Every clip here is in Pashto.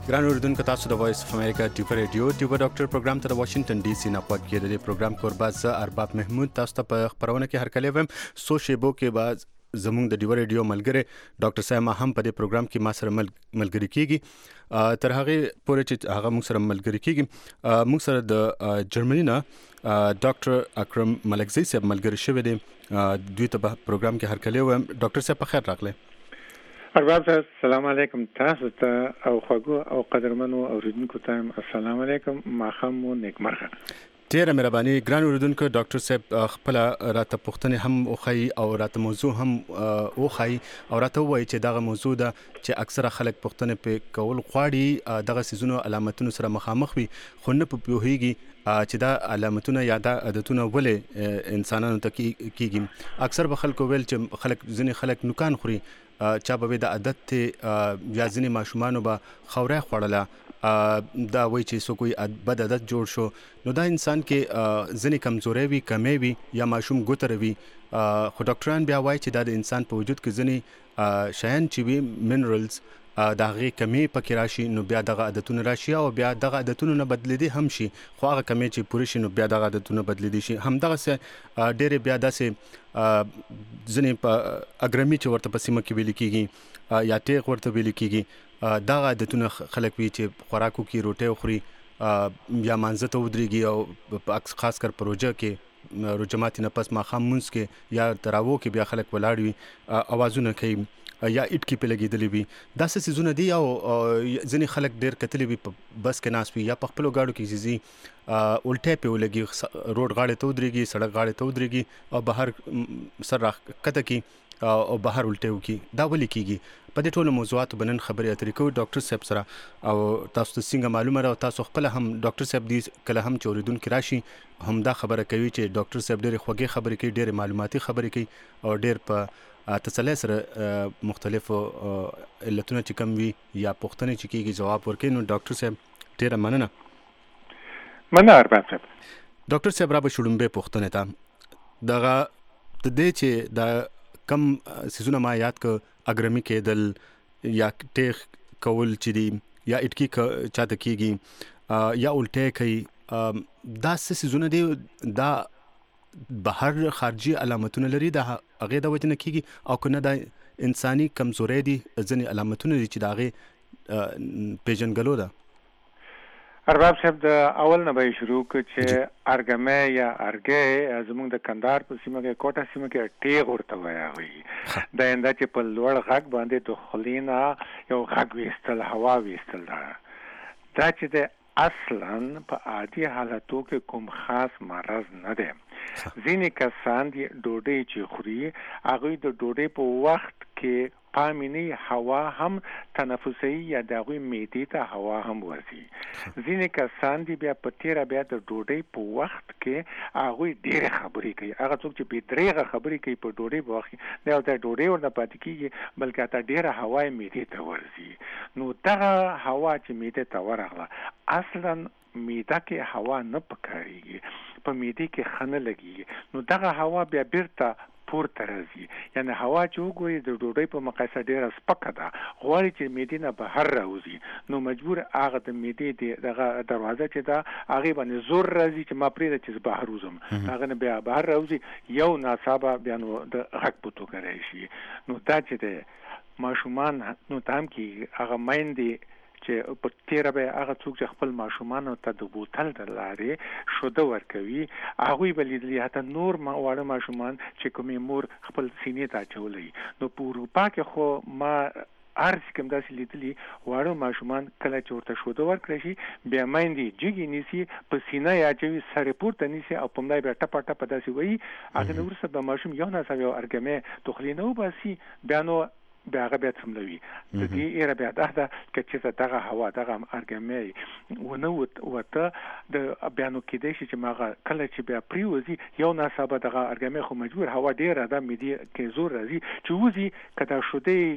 ګران اوریدونکو تاسو د وایس اف امریکا ټیوب ریډیو ټیوب ډاکټر پروګرام ته د واشنگټن ډي سي نه پوډ کېدل پروګرام کورباز ارباب محمود تاسو ته په خبرونه کې هرکلی وم سو شیبو کې بعد زموږ د ډیو ریډیو ملګری ډاکټر سیما هم په دې پروګرام کې ما سره ملګری کیږي تر هغه پورې چې هغه موږ سره ملګری کیږي موږ سره د جرمني نه ډاکټر اکرم ملکزی صاحب ملګری شوی دی دوی ته په پروګرام کې هرکلی وم ډاکټر صاحب په خیر راغلی ارباب صاحب السلام علیکم تاسو ته او خواږو او قدرمنو اوریدونکو ته السلام علیکم ماښام مو نیکمرغه ډیره مهرباني ګران اوریدونکو ډاکټر صاحب خپل راته پوښتنه هم اوخی او راته موضوع هم اوخی او راته وایي چې دغه موضوع ده چې اکثره خلک پوښتنه په کول غواړي دغه سيزونو علامتونو سره مخامخ وي خو نه په پیوهیږي چې دا علامتونه یا دا عادتونه ولې انسانانو ته کیږي اکثر به خلکو ویل چې ځینې خلک نوکان خوري چا به د عادت ته یا ځینې ماشومانو به خوره خوړله دا وایي چې څوک بد عادت جوړ شو نو دا انسان کې ځینې کمزوري وي کمی وي یا ماشوم ګوتره وي خو ډاکټران بیا وایي چې دا د انسان په وجود کې ځینې شیان چې وي منرالز دا غي کمی پکې راشي نو بیا دغه عادتونه راشي او بیا دغه عادتونه نه بدلیدي هم شي خو هغه کمی چې پوره شي نو بیا دغه عادتونه بدلیدي شي هم دغه څه ډېر بیا داسې ځنې په اګرامي چې ورته په سیمه کې ویل کیږي یا ټیغ ورته ویل کیږي دغه عادتونه خلک وی چې خوراکو کې روټي خوري یا مانزه ته ودرېږي او خاص کر پروژه کې روجماتي نه پس ماخام مونږ کې یا تراوو کې بیا خلک ولاړ وي اوازونه کوي یا اټکی په لګیدلې وي دا څه سيزونه دي او ځینې خلک ډېر کتلې وي په بس کې ناس وي یا په خپل گاډو کې زیزي الټه په ولګي روډ غاړه ته ودرېږي سړک غاړه ته ودرېږي او بهر سر راکته کی او بهر الټه وکي دا ولې کیږي په دې ټولو موضوعاتو بنن خبرې اترې کوو ډاکټر صاحب سره او تاسو ته څنګه معلومه راو تاسو خپل هم ډاکټر صاحب دي کله هم چوریدونکو راشي هم دا خبره کوي چې ډاکټر صاحب ډېر خوږی خبرې کوي ډېر معلوماتي خبرې کوي او ډېر په تسلی سره مختلفو علتونه چې کم وي یا پوښتنې چې کیږي جواب ورکړي نو ډاکټر صاحب ډېره مننه ارباب صاحب ډاکټر صاحب را به شړمبه پوښتنه تا دغه د دې چې دا کم سيزونه ما یاد ک اګرامي کېدل یا ټیغ کول چې دی یا اټکی چاته کیږي یا الټه کوي دا سيزونه دی دا بهر خارجي علامتونه لري دا هغه د وجه نه کیږي او کنه دا انساني کمزوري دي ځنې علامتونه دي چې دا هغه پیژنګلو ده ارباب صاحب د اول نه به شروع ک چې ارګمه یا ارګه زموږ د کندهار په سیمه کې کوټه سیمه کې ټیغ ورته وایي دا انده چې په لوړ غږ باندې د خلینا یو غږ وستل هوا وستل دا چې د اصلا په عادي حالاتو کې کوم خاص مرض نه دی ځینې کسان دی ډوډۍ چې خوري هغه د ډوډۍ په وخت کې پامینی هوا هم تنفسي یا دغه معدې ته هوا هم ورسي ځینې کسان دی بیا په تیر بیا د ډوډۍ په وخت کې هغه ډېر خبرې کوي هغه څوک چې په دریغه خبرې کوي په ډوډۍ په وخت دا د ډوډۍ ورنه پاتې کیږي بلکې تا ډېر هوا معدې ته ورسي نو دغه هوا چې معدې ته ورغله اصلا معده کې هوا نه پکاريږي په معده کې خنه لګي نو دغه هوا بیا بیرته پورته راځي یعنی هوا چې وګوري د ډوډۍ په مقایسه ډیره سپکه ده غواړي چې معده نه بهر راوځي نو مجبور هغه د معده دغه دروازه چې ده هغه باندې زور راځي چې ما پرې چې بهر وځم هغه نه بیا بهر راوځي یو ناڅاپه بیا نو د غږ په توګه راشي نو دا چې د ماشومان نو تام کې هغه مایندې چې په تیر به هغه څوک چې خپل ماشومان ته د بوتل د لارې شوده ورکوي هغه بلیدلی هته نور ما واړه ماشومان چې کومې مور خپل سینې ته چولې نو په اروپا کې خو ما ارز کوم داسې لیدلی واړه ماشومان کله چې ورته شوده ورکړي شي بیا مایندې جګی نیسی په سینې یا چې سره پورته نیسی او په ملای بیا ټپه ټپه داسې وایي هغه نور څه د ماشوم یو نه سوي ارګمه تخلینو باسي بیا نو بیا هغه بیا څملوي د دې ایره بیا ده چې دغه هوا دغه ارګمه ونه وته د بیانو کې دی چې ماغه کله چې بیا پریوزي یو ناسبه دغه ارګمه خو مجبور هوا ډیره د میدی کې زور راځي چې وزي کدا شوده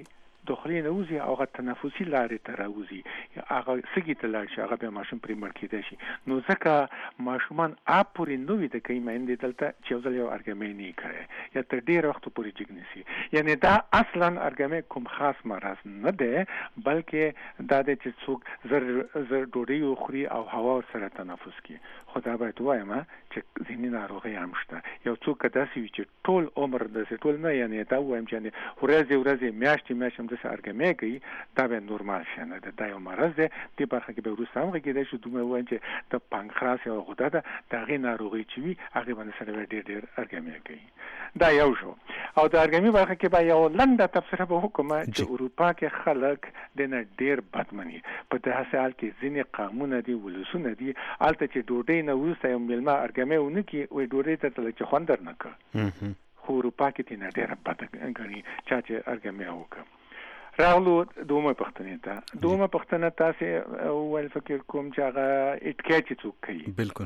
داخلي نه وزي او تنفسي لارې ته راوزي هغه سګي ته لاړ شي هغه به ماشوم پرې مړ کېدای شي. نو ځکه ماشومان پورې نو وي د کوي مېندې دلته چې ځل یو ارګمې نه کوي یا تر ډیر وخت پورې جګنسي. یعنی دا اصلا ارګمې کوم خاص مرض نه ده بلکې دا د چې څوک زر ډوډۍ خوري او هوا سره تنفس کوي. خدا باید وایم چې ځینې ناروغي هم شته. یو څوک داسې وي چې ټول عمر د ټول نه یعنی دا وایم چې ورځې میاشتې هم د ارګمې کوي دا به نورمال شي نه ده. دا یو مرض ده. دې برخه کې به وروسته هم کېدای شي دومره وایم چې د پانکراس او غده ده دا غي ناروغي چې وي هغه باندې سره ډېر ارګمې کوي. دا یو شو. او د ارګمې برخه کې به یو لنډه تفسیر به وکم چې اروپا کې خلک د نه ډېر بدمني په داسې حال کې ځینې قانون دي ولسونه دي الته چې ډوډۍ نه وروسته یو ملما ارګمې ونه کې وې ډوډۍ ته تل چې خوندر نه کړ. خو اروپا کې تینا ډېر بد غني چې ارګمې وکړ. راغلو دومره پښتنه تاسو ول فکر کوم چې هغه اټکې چې څوک کوي. بالکل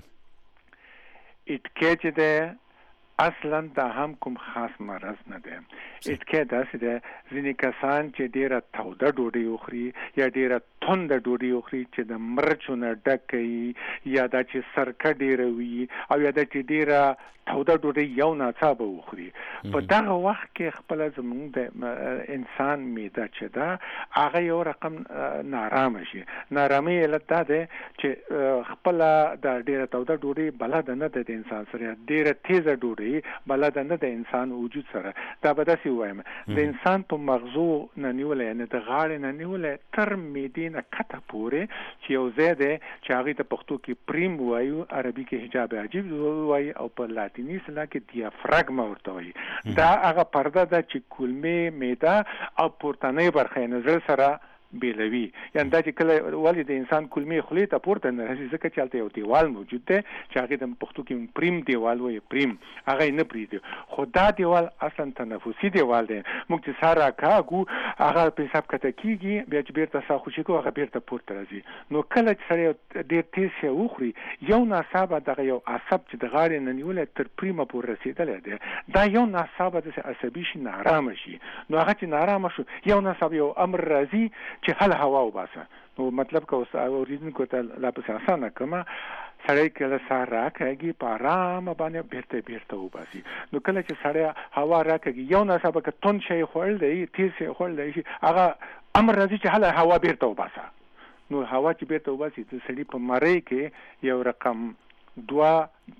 اټکې چې ده اصلا دا هم کوم خاص مرض نه ده. اټکې داسې ده ځینې کسان چې ډیره توده ډوډۍ خوري یا ډیره توند ډوډۍ خوري چې د مرچو نه ډک وي یا دا چې سرکه ډیره وي او یا دا چې ډیره توده ډوډۍ یو ناڅاپه وخوري. په دغه وخت کې خپل زموږ د انسان معده چې ده هغه یو رقم نارامه شي. نارامي علت دا ده چې خپل د ډیره توده ډوډۍ بلد نه ده د انسان سره ډیره تیزه ډوډۍ بلد نه د انسان وجود سره. دا به داسې وایم د انسان په مغزو نه نیولې یعنی د غاړې نه نیولې تر معدې نه کته پورې چې یو ځای دی چې هغې ته پښتو کې پریم وایو عربي کې حجاب عجیب وایي او په لاتیني اصطلاح کې دیافراګما ورته وایي. دا هغه پرده ده چې کولمې معده او پورتنۍ برخه یې نظر سره بیلوي. یعنی دا چې کله ولې د انسان کولمې خولې ته پورته نه راځي ځکه چې هلته یو دیوال موجود دی چې هغې د پښتو کې پریم دیوال وایي پریم هغه یې نه پرېږدي. خو دا دیوال اصلا تنفسي دیوال دی. موږ چې ساه راکاږو هغه په حساب کته کېږي بیا چې بیرته ساه خوشي کوو هغه بیرته پورته راځي. نو کله چې سړی ډېر تیز شی وخوري یو ناڅاپه دغه یو عصب چې د غاړې نه نیولی تر پریمه پورې رسېدلی دی دا یو ناڅاپه داسې عصبي شي نارامه شي. نو هغه چې نارامه شو یو ناڅاپه یو امر راځي چې هله هوا وباسه. نو مطلب که اوس اوریدونکو ته لا پسې اسانه کړمه سړی کله ساه راکاږي په ارامه باندې بیرته وباسي. نو کله چې سړی هوا راکاږي یو ناڅاپه که توند شی خوړل دی تیز شی خوړل دی هغه امر راځي چې هله هوا بیرته وباسه. نو هوا چې بیرته وباسي د سړي په مرۍ کې یو رقم دوه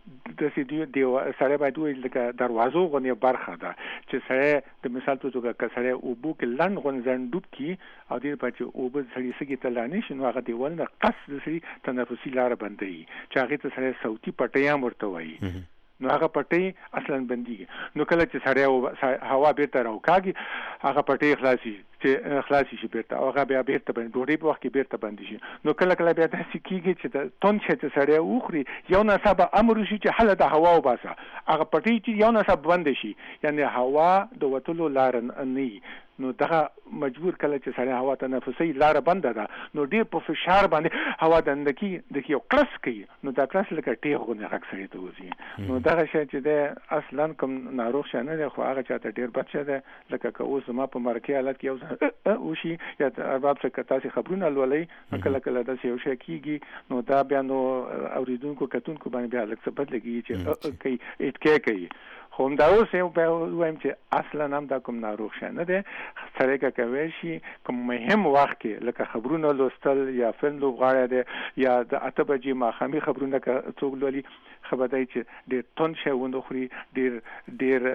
داسې سړی باید ووایي لکه دروازو غوندې برخه ده چې سړی د مثال په توګه که سړی اوبو کې لنډ غوندې ځان ډوب کړي او دې لپاره چې اوبه سړي سږي ته لاړ نه شي نو هغه دیوال نه قص د سړي تنفسي لاره بندوي چې هغې ته سړی صوتي پټۍ هم ورته وایي. نو هغه پټۍ اصلا بندیږي. نو کله چې سړی هوا بیرته راوکاږي هغه پټۍ خلاصي شي بیرته او هغه بیا بیرته بند ډوډۍ په وخت کې بیرته بندي شي. نو کله بیا داسې کېږي چې د توند شی چې سړی وخوري یو ناڅاپه امر وشي چې هله د هوا وباسه هغه پټۍ چې یو ناڅاپه بنده شي یعنی هوا د وتلو لاره نه وي. نو دغه مجبور کله چې سړی هوا تنفسي لاره بنده ده نو ډېر په فشار باندې هوا دنده کې د یو کلس کوي. نو دا کلس لکه ټیغ غوندې غږ سړي ته وځي. نو دغه شی چې دی اصلا کوم ناروغ شی نه دی خو هغه چاته ډېر بد شی دی لکه که اوس زما په مرکې حالت کې یو وشي یا ارباب څخه تاسې خبرونه لولئ کله داسې یو شی کېږي نو دا بیا نو اورېدونکو کتونکو باندې بیا لږ څه بد لګېږي چې کوي اټکې کوي. خو همدا اوس وایم چې اصلا هم دا کوم ناروغ شی نه دی. سړی که کولی شي کوم مهم وخت کې لکه خبرونه لوستل یا فلم لوبغاړی دی یا د 8 بجې ماښامي خبرونه که څوک لولي ښه به دی چې ډېر توند شی ونه خوري ډېر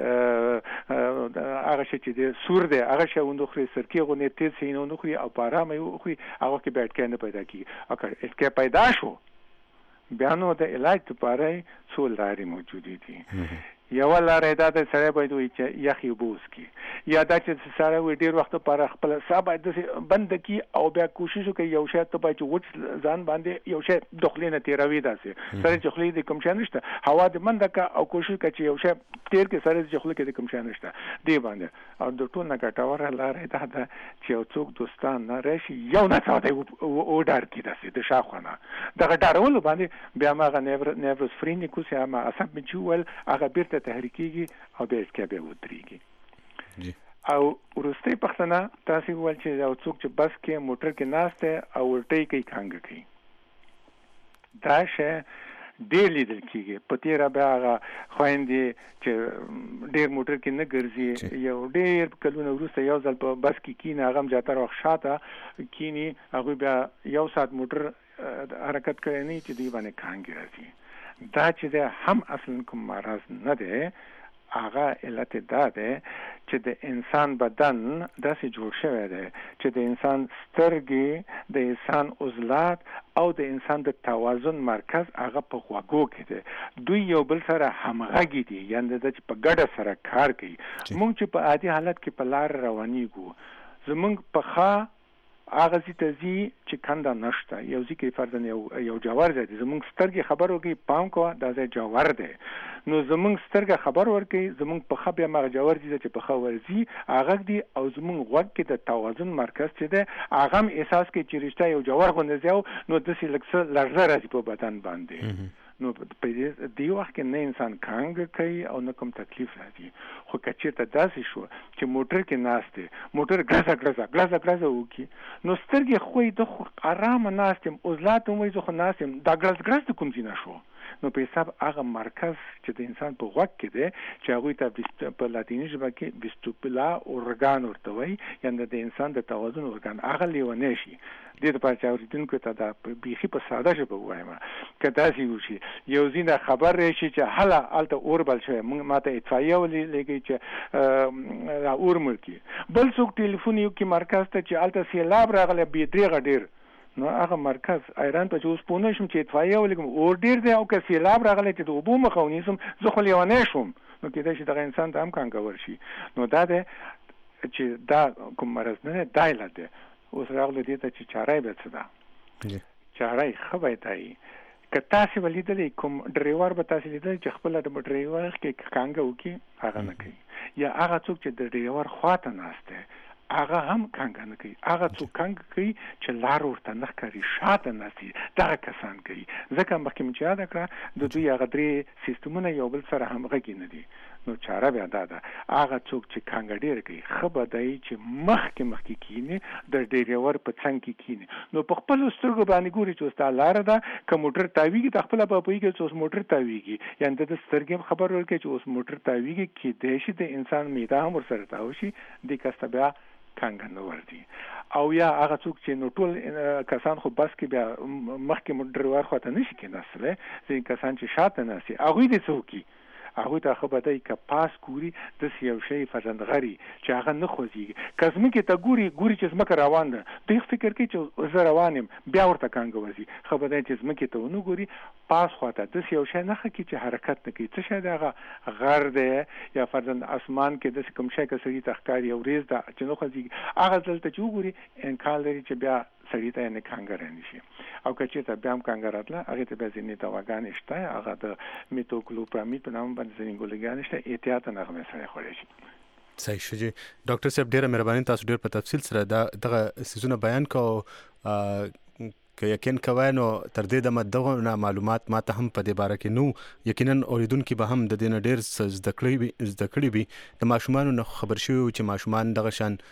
هغه شی چې دی سور دی هغه شی ونه خوري سرکې غوندې تیز شی ونه خوري او په ارامه یې وخوري هغه کې بیا اټکې نه پیدا کېږي. او که اټکې پیدا شو بیا نو د علاج لپاره څو لارې موجودې دي. یو لاره دا د سړی باید وایي چې یخې اوبه وڅښي یا دا چې سړی وایي ډېر وخت لپاره خپله ساه باید داسې بنده کړي او بیا کوشش وکړي یو شی ته باید چې وچ ځان باندې یو شی د خولې نه تېروي داسې سړی چې خولې د کوم شی نشته هوا د منده کړه او کوشش وکړه چې یو شی تېر کړي سړی چې خولې کې د کوم شی نشته دې باندې. او د ټول نه ګټوره لاره دا ده چې یو څوک دوستان نه راشي یو ناڅاپه دی وډار کړي داسې د شاوخوا نه دغه ډارولو باندې بیا هماغه نیفروسفرینیکوس یا عصب چې وویل هغه بېرته تحریکېږي او بیا اټکې بیا ودرېږي. او ورسته پښتنه تاسو ول چې یو څوک چې بس کې موټر کې ناشته او ورټي کوي کانګ کوي دا شه ډېر لیدل کیږي په تیر بیا خويندې چې ډېر موټر کې نه ګرځي یو ډېر کلونه وروسته یو ځل په بس کې کینه هغه زیاتره وخت شاته کینی هغه بیا یو سات موټر حرکت کوي نه چې دی باندې کانګ راځي دا چې هم اصلا کوم مرض نه ده هغه علت دا ده چې د انسان بدن داسې جوړ شوی دی چې د انسان سترګې د انسان عضلات او د انسان د توازن مرکز هغه په غوږو کې دی دوی یو بل سره همغږي دي یعنی د په ګډه سره کار کوي موږ چې په عادي حالت کې په لار روانيږو زمونږ په خا هغه زیتزي چې کنده نشته یو ځکه فرضاً یو جوار دی زمونږ سترګې خبر ورګي پام کوه دا ځای جوار دی نو زمونږ سترګې خبر ورګي زمونږ په خبره مغ جوار دي چې په خو ورزي هغه دی او زمونږ غوږ کې د توازن مرکز چې دی هغه احساس کوي چې رښتیا یو جوار غونډه زیو نو د سې لکه لړزه راځي په بدن باندې نو په دې وخت کې نه انسان کانګ کوي او نه کوم تکلیف راځي خو کچېته داسې شو چې موټر کې ناشته موټر غلزه وکي نو سترګې خوې د آرام ناشته عضلات مو زه خو ناشم دا غلز کوم ځای نشو نو په حساب هغه مرکز چې د انسان په غوږ کې دی چې هغه ته په لاتینی ژبه کې ویستوبولا اورګان ورته وایي یعنی د انسان د توازن اورګان هغه لیونه شي د دې په چاوریدونکو ته دا بيخي په ساده ژبه وایم کدا سی وشي یو زینه خبر راشي چې هله الته اوربل شوی موږ ماته اطفائیه ولې لګي چې را اور ملکی بل څوک ټلیفون یو کې مرکز ته چې الته سیلاب راغله بي درې غډیر نو هغه مرکز ایران ته اوس پونه شم چې اطفائیه ولګم اور ډیر دی او که سیلاب راغلی چې د اوبو مخاوني سم زه خو لیونه شم نو کېدای شي دغه انسان ته هم کانګور شي نو دا ده چې دا کوم مرض نه دی علت دی اوس راغلی دی ته چې چاره به څه ده چاره خو به دی که تاسو ولیدلې کوم ډرایور به تاسو لیدل چې خپل د ډرایور کې کانګ وکي هغه نه کوي یا هغه څوک چې د ډرایور خواته ناشته هغه هم کانګ نه کوي هغه څوک کانګ کوي چې لار ورته نه کوي شاته نسی دا کسان کوي ځکه مخکې چې یاد کړه د دوی هغه درې سیستمونه یو بل سره همغږي نه دي نو چاره بیا دا ده هغه څوک چې کانګ ډیر کوي خبر دی چې مخکې کینی د ډریور په څنګ کې کینی نو په خپل سترګو باندې ګوري چې ستا لار ده که موټر تاویږي د خپل په پوي کې چې اوس موټر تاویږي یعنی د سترګې خبر ورکړي چې اوس موټر تاویږي کې د شي د انسان میده هم ورسره تاو شي د کسته بیا کانګ نه ورتي او یا هغه څوک چې نو ټول کسان خو بس کې بیا مخکې موټر خواته نشي کېناسله ځین کسان چې شاته ناسي هغه دې څوکي هغه ته خو به دای ک پاس ګوري د یو شی فرزندغري چې هغه نه خوځي کزمه کې ته ګوري چې زمکه روان ده دوی فکر کوي چې زه روانم بیا ورته کانګ وځي خو به دای چې زمکه ته ونه ګوري پاس خواته د یو شی نه خکې چې حرکت نه کوي څه شی دغه غر ده یا فرزند اسمان کې د کوم شی کسري تخکاری او ریز ده چې نو خوځي هغه ځلته چې وګوري انکال لري چې بیا سړی ته نه کانګر نشي او کچې ته بیا هم کانګر راتله هغه ته به ځینې دواګانې شته هغه د میتوکلوپرامید په نامه باندې ځینې ګولګانې شته احتیاط نه غوښمه سره خوري شي صحیح شي ډاکټر صاحب ډیره مهرباني تاسو ډیر په تفصیل سره دغه سيزونه بیان کو که یقین کوي نو تر دې د مدغه معلومات ماته هم په دې باره کې نو یقینا اوریدونکو به هم د دې ډیر زده کړی وي د ماشومان نو خبر شوی چې ماشومان دغه شان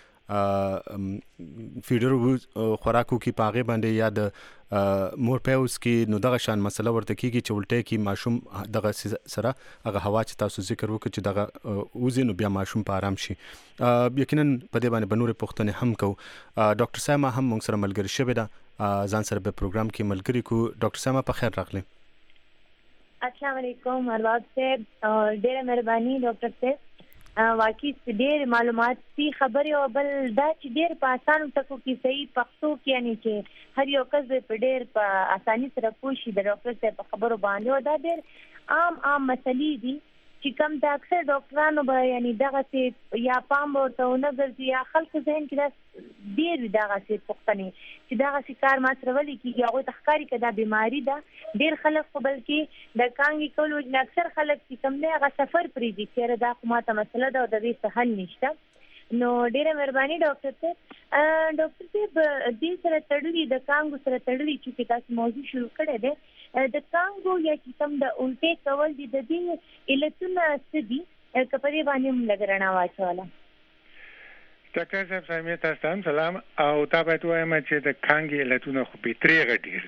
فیډر خوراکو کې پاغه باندې یا د مور پیوس کې نو دغه شان مسله ورته کیږي چې ولټه کې ماشوم دغه سره هغه هوا چې تاسو ذکر وکړي چې دغه اوزینو بیا ماشوم په آرام شي یقینا په دې باندې بنور پښتنه هم کو ډاکټر سایما هم موږ سره ملګری شوی دا ځان سره په پروګرام کې ملګری کو ډاکټر سایما په خیر راغلی السلام علیکم ارباب صاحب ډیره مهرباني ډاکټر صاحب واقعي ډېر معلومات دي خبرې او بل دا چې ډېر په اسانو ټکو کې صحیح پښتو کې یعنی چې هر یو کس په ډېر په اساني سره پوه شي د ډاکټر صاحب په خبرو باندې او دا ډېر عام مسلې دي چې کوم د اکثر ډاکټرانو به یعنی دغه څه یا پام ورته ونه ګرځي یا خلک ذهن کې دا ډېر دغه څه پوښتنې چې دغه څه کار ما سره ولي کېږي هغوی ته ښکاري که دا بیماري ده ډېر خلک خو بلکې د کانګې کولو اکثر خلک چې کوم دی هغه سفر پرېږدي چېرې دا خو ماته مسله ده او د دې څه حل نشته نو ډېره مهرباني ډاکټر صاحب ډاکټر صاحب دې سره تړلي د کانګو سره تړلي چې تاسو موضوع شروع کړی دی د کانګو یا چې کوم د الټې کول دي د دې علتونه څه دي که په دې باندې هم لږ رڼا واچوله ډاکټر صاحب سلام تاسو سلام او تا باید وایم چې د کانګي علتونه خو به تریغه ډیر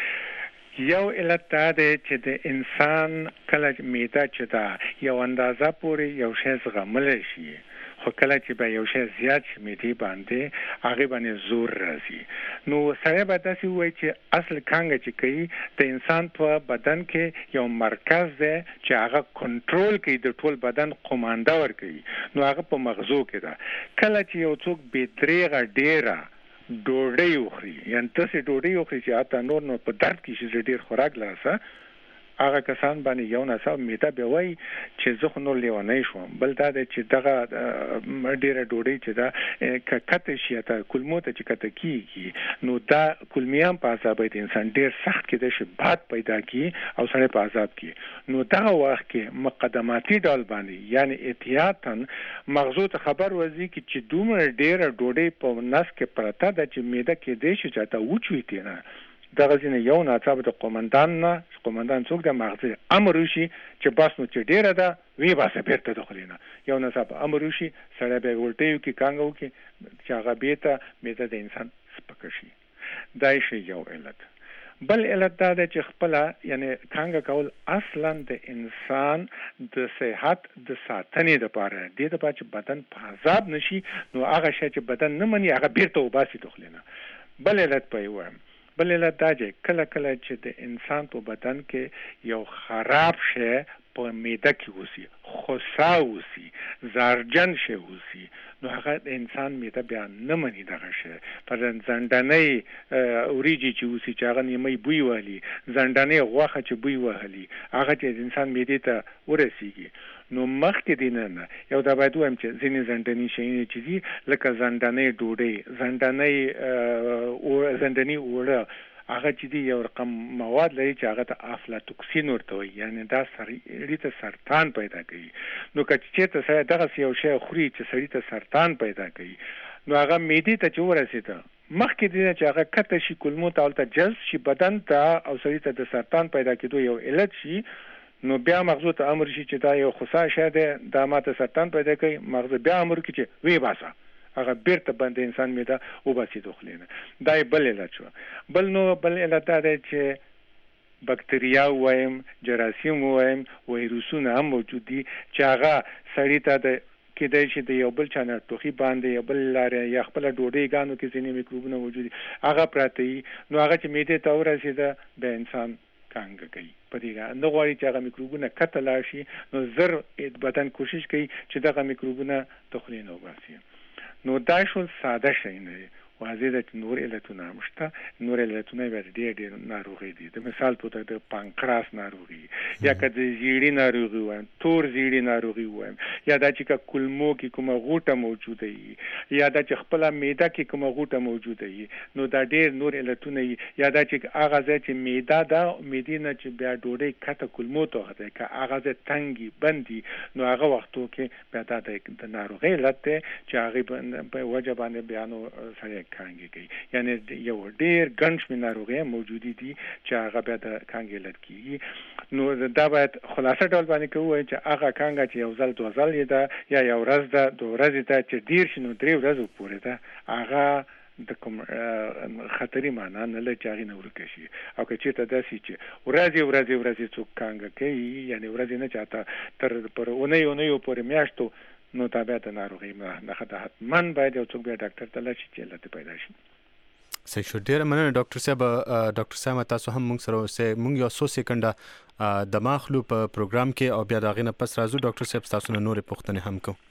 دي یو علت دا دی چې د انسان کله معده چې دا یو اندازه پورې یو شی زغملی شي خو کله چې به یو شی زیات شي معدې باندې هغه باندې زور راځي نو سره به تاسو وایي چې اصل کانګه چې کوي د انسان په بدن کې یو مرکز دی چې هغه کنټرول کوي د ټول بدن قومانده ورکوي نو هغه په مغزو کې ده کله چې یو څوک بې دریغه ډیره ډوډۍ وخوري یعنی تاسو ډوډۍ وخوري چې اته نور په درد کې شي ډیر خوراک لاسه هغه کسان باندې یو ناسا میته به وای چې زه خو نور لیونی شوم بل دا چې دغه ډیره ډوډۍ چې دا کته شي ته کلمو ته چې کته کیږي نو دا کلمیان په عذاب د انسان ډیر سخت کې د شبات پیدا کی او سره په عذاب کې نو دا وخت کې مقدماتي ډول باندې یعنی احتیاطاً مغزو ته خبر وځي چې دومره ډیره ډوډۍ په نس کې پرته ده چې میده کې دې شي چې تا وچوي تینه دغه ځینې یو ناڅاپه د قومندان څوک د مغزي امر وشي چې بس نو چې ډیره ده وی باسه بیرته دخلینه یو ناڅاپه امر وشي سره به ولټیو کې کانګو کې چې هغه بیته میته د انسان سپک شي دا شی یو علت بل علت دا ده چې خپل یعنی کانګه کول اصلا د انسان د صحت د ساتنې لپاره د دې چې بدن په عذاب نشي نو هغه شی چې بدن نه مني هغه بیرته وباسي دخلینه بل علت په وایم بل علت دا چې کله چې د انسان په بدن کې یو خراب شی په معده کې وسی خوسا وسی زارجن شي وسی نو هغه د انسان معده بیا نه مني دغه شی پر زندانې اوریجی چې وسی چې هغه نیمه بوی والی زندانې غوخه چې بوی وهلی هغه چې د انسان معده ته ورسیږي نو مخکې دینه یو دا باید وایم چې ځینې زنداني شي چې دي لکه زندانې ډوډۍ زنداني وړه هغه چې دی یو رقم مواد لري چې هغه ته افلاتوکسین ورته وي یعنی دا سړی ته سرطان پیدا کوي نو که چېرته سړی دغه یو شی خوري چې سړی ته سرطان پیدا کوي نو هغه معدې ته چې ورسېده مخکې دی چې هغه کته شي کولمو ته ولته جذب شي بدن ته او سړی ته د سرطان پیدا کېدو یو علت شي نو بیا مغزو ته امر شي چې دا یو خوسا شی دی دا ماته سرطان پیدا کوي مغز بیا امر کوي چې وی باسه هغه بیرته باندې انسان میده او باسي دخلینه دا بل علت شو بل علت دا دی چې بکتریا وایم جراثیم وایم ویروسونه هم موجود دي چې هغه سړی ته د کېدای شي د یو بل چا نه ټوخي باندې یو بل لارې یا خپل ډوډۍ ګانو کې ځینې میکروبونه موجود دي هغه پراته وي نو هغه چې میده ته ورسېده د انسان کانګه کوي په دې نه غواړي چې هغه میکروبونه کته لاړ شي نو زر بدن کوشش کوي چې دغه میکروبونه دخلینه وباسي نو دا شول ساده شي نه واضح ده چې نور علتونه مشته نور علتونه به ډېر ناروغي دي د مثال په توګه د پانکراس ناروغي یا که د زیړی ناروغي وایم تور زیړی ناروغي وایم یا دا چې کولمو کې کومه غوټه موجوده وي یا دا چې خپل معده کې کومه غوټه موجوده وي نو دا ډېر نور علتونه یا دا چې هغه ځای چې معده دا معده نه چې بیا ډوډۍ کته کولمو ته هغه که هغه ځای تنګي بندي نو هغه وختو کې بیا دا د ناروغي علت چې هغه په وجه باندې بیانو سره کانګي کوي یعنی یو ډیر ګڼ شمېر ناروغۍ موجودي دي چې هغه بیا د کانګي علت کیږي نو دا باید خلاصه ډول باندې کوو چې هغه کانګه چې یو ځل دوه ځل ده یا یو ورځ ده دوه ورځې ده چې ډیر شي نو درې ورځې پورې ده هغه د کوم خطرې معنا نه لري چې هغه نه ورکه شي او که چېرته داسې چې ورځې څوک کانګه کوي یعنی ورځې نه چاته تر پر اونۍ پورې میاشتو نو تابع ته ناروغي نه خطر حتمن باید یو څوک بیا ډاکټر ته لاړ شي چې علت پیدا شي صحیح شو ډیر مننه ډاکټر صاحب تاسو هم موږ سره اوسئ موږ یو څو سکندې د ماخلو په پروګرام کې او بیا دغه نه پس راځو ډاکټر صاحب تاسو نه نور پوښتنې هم کوو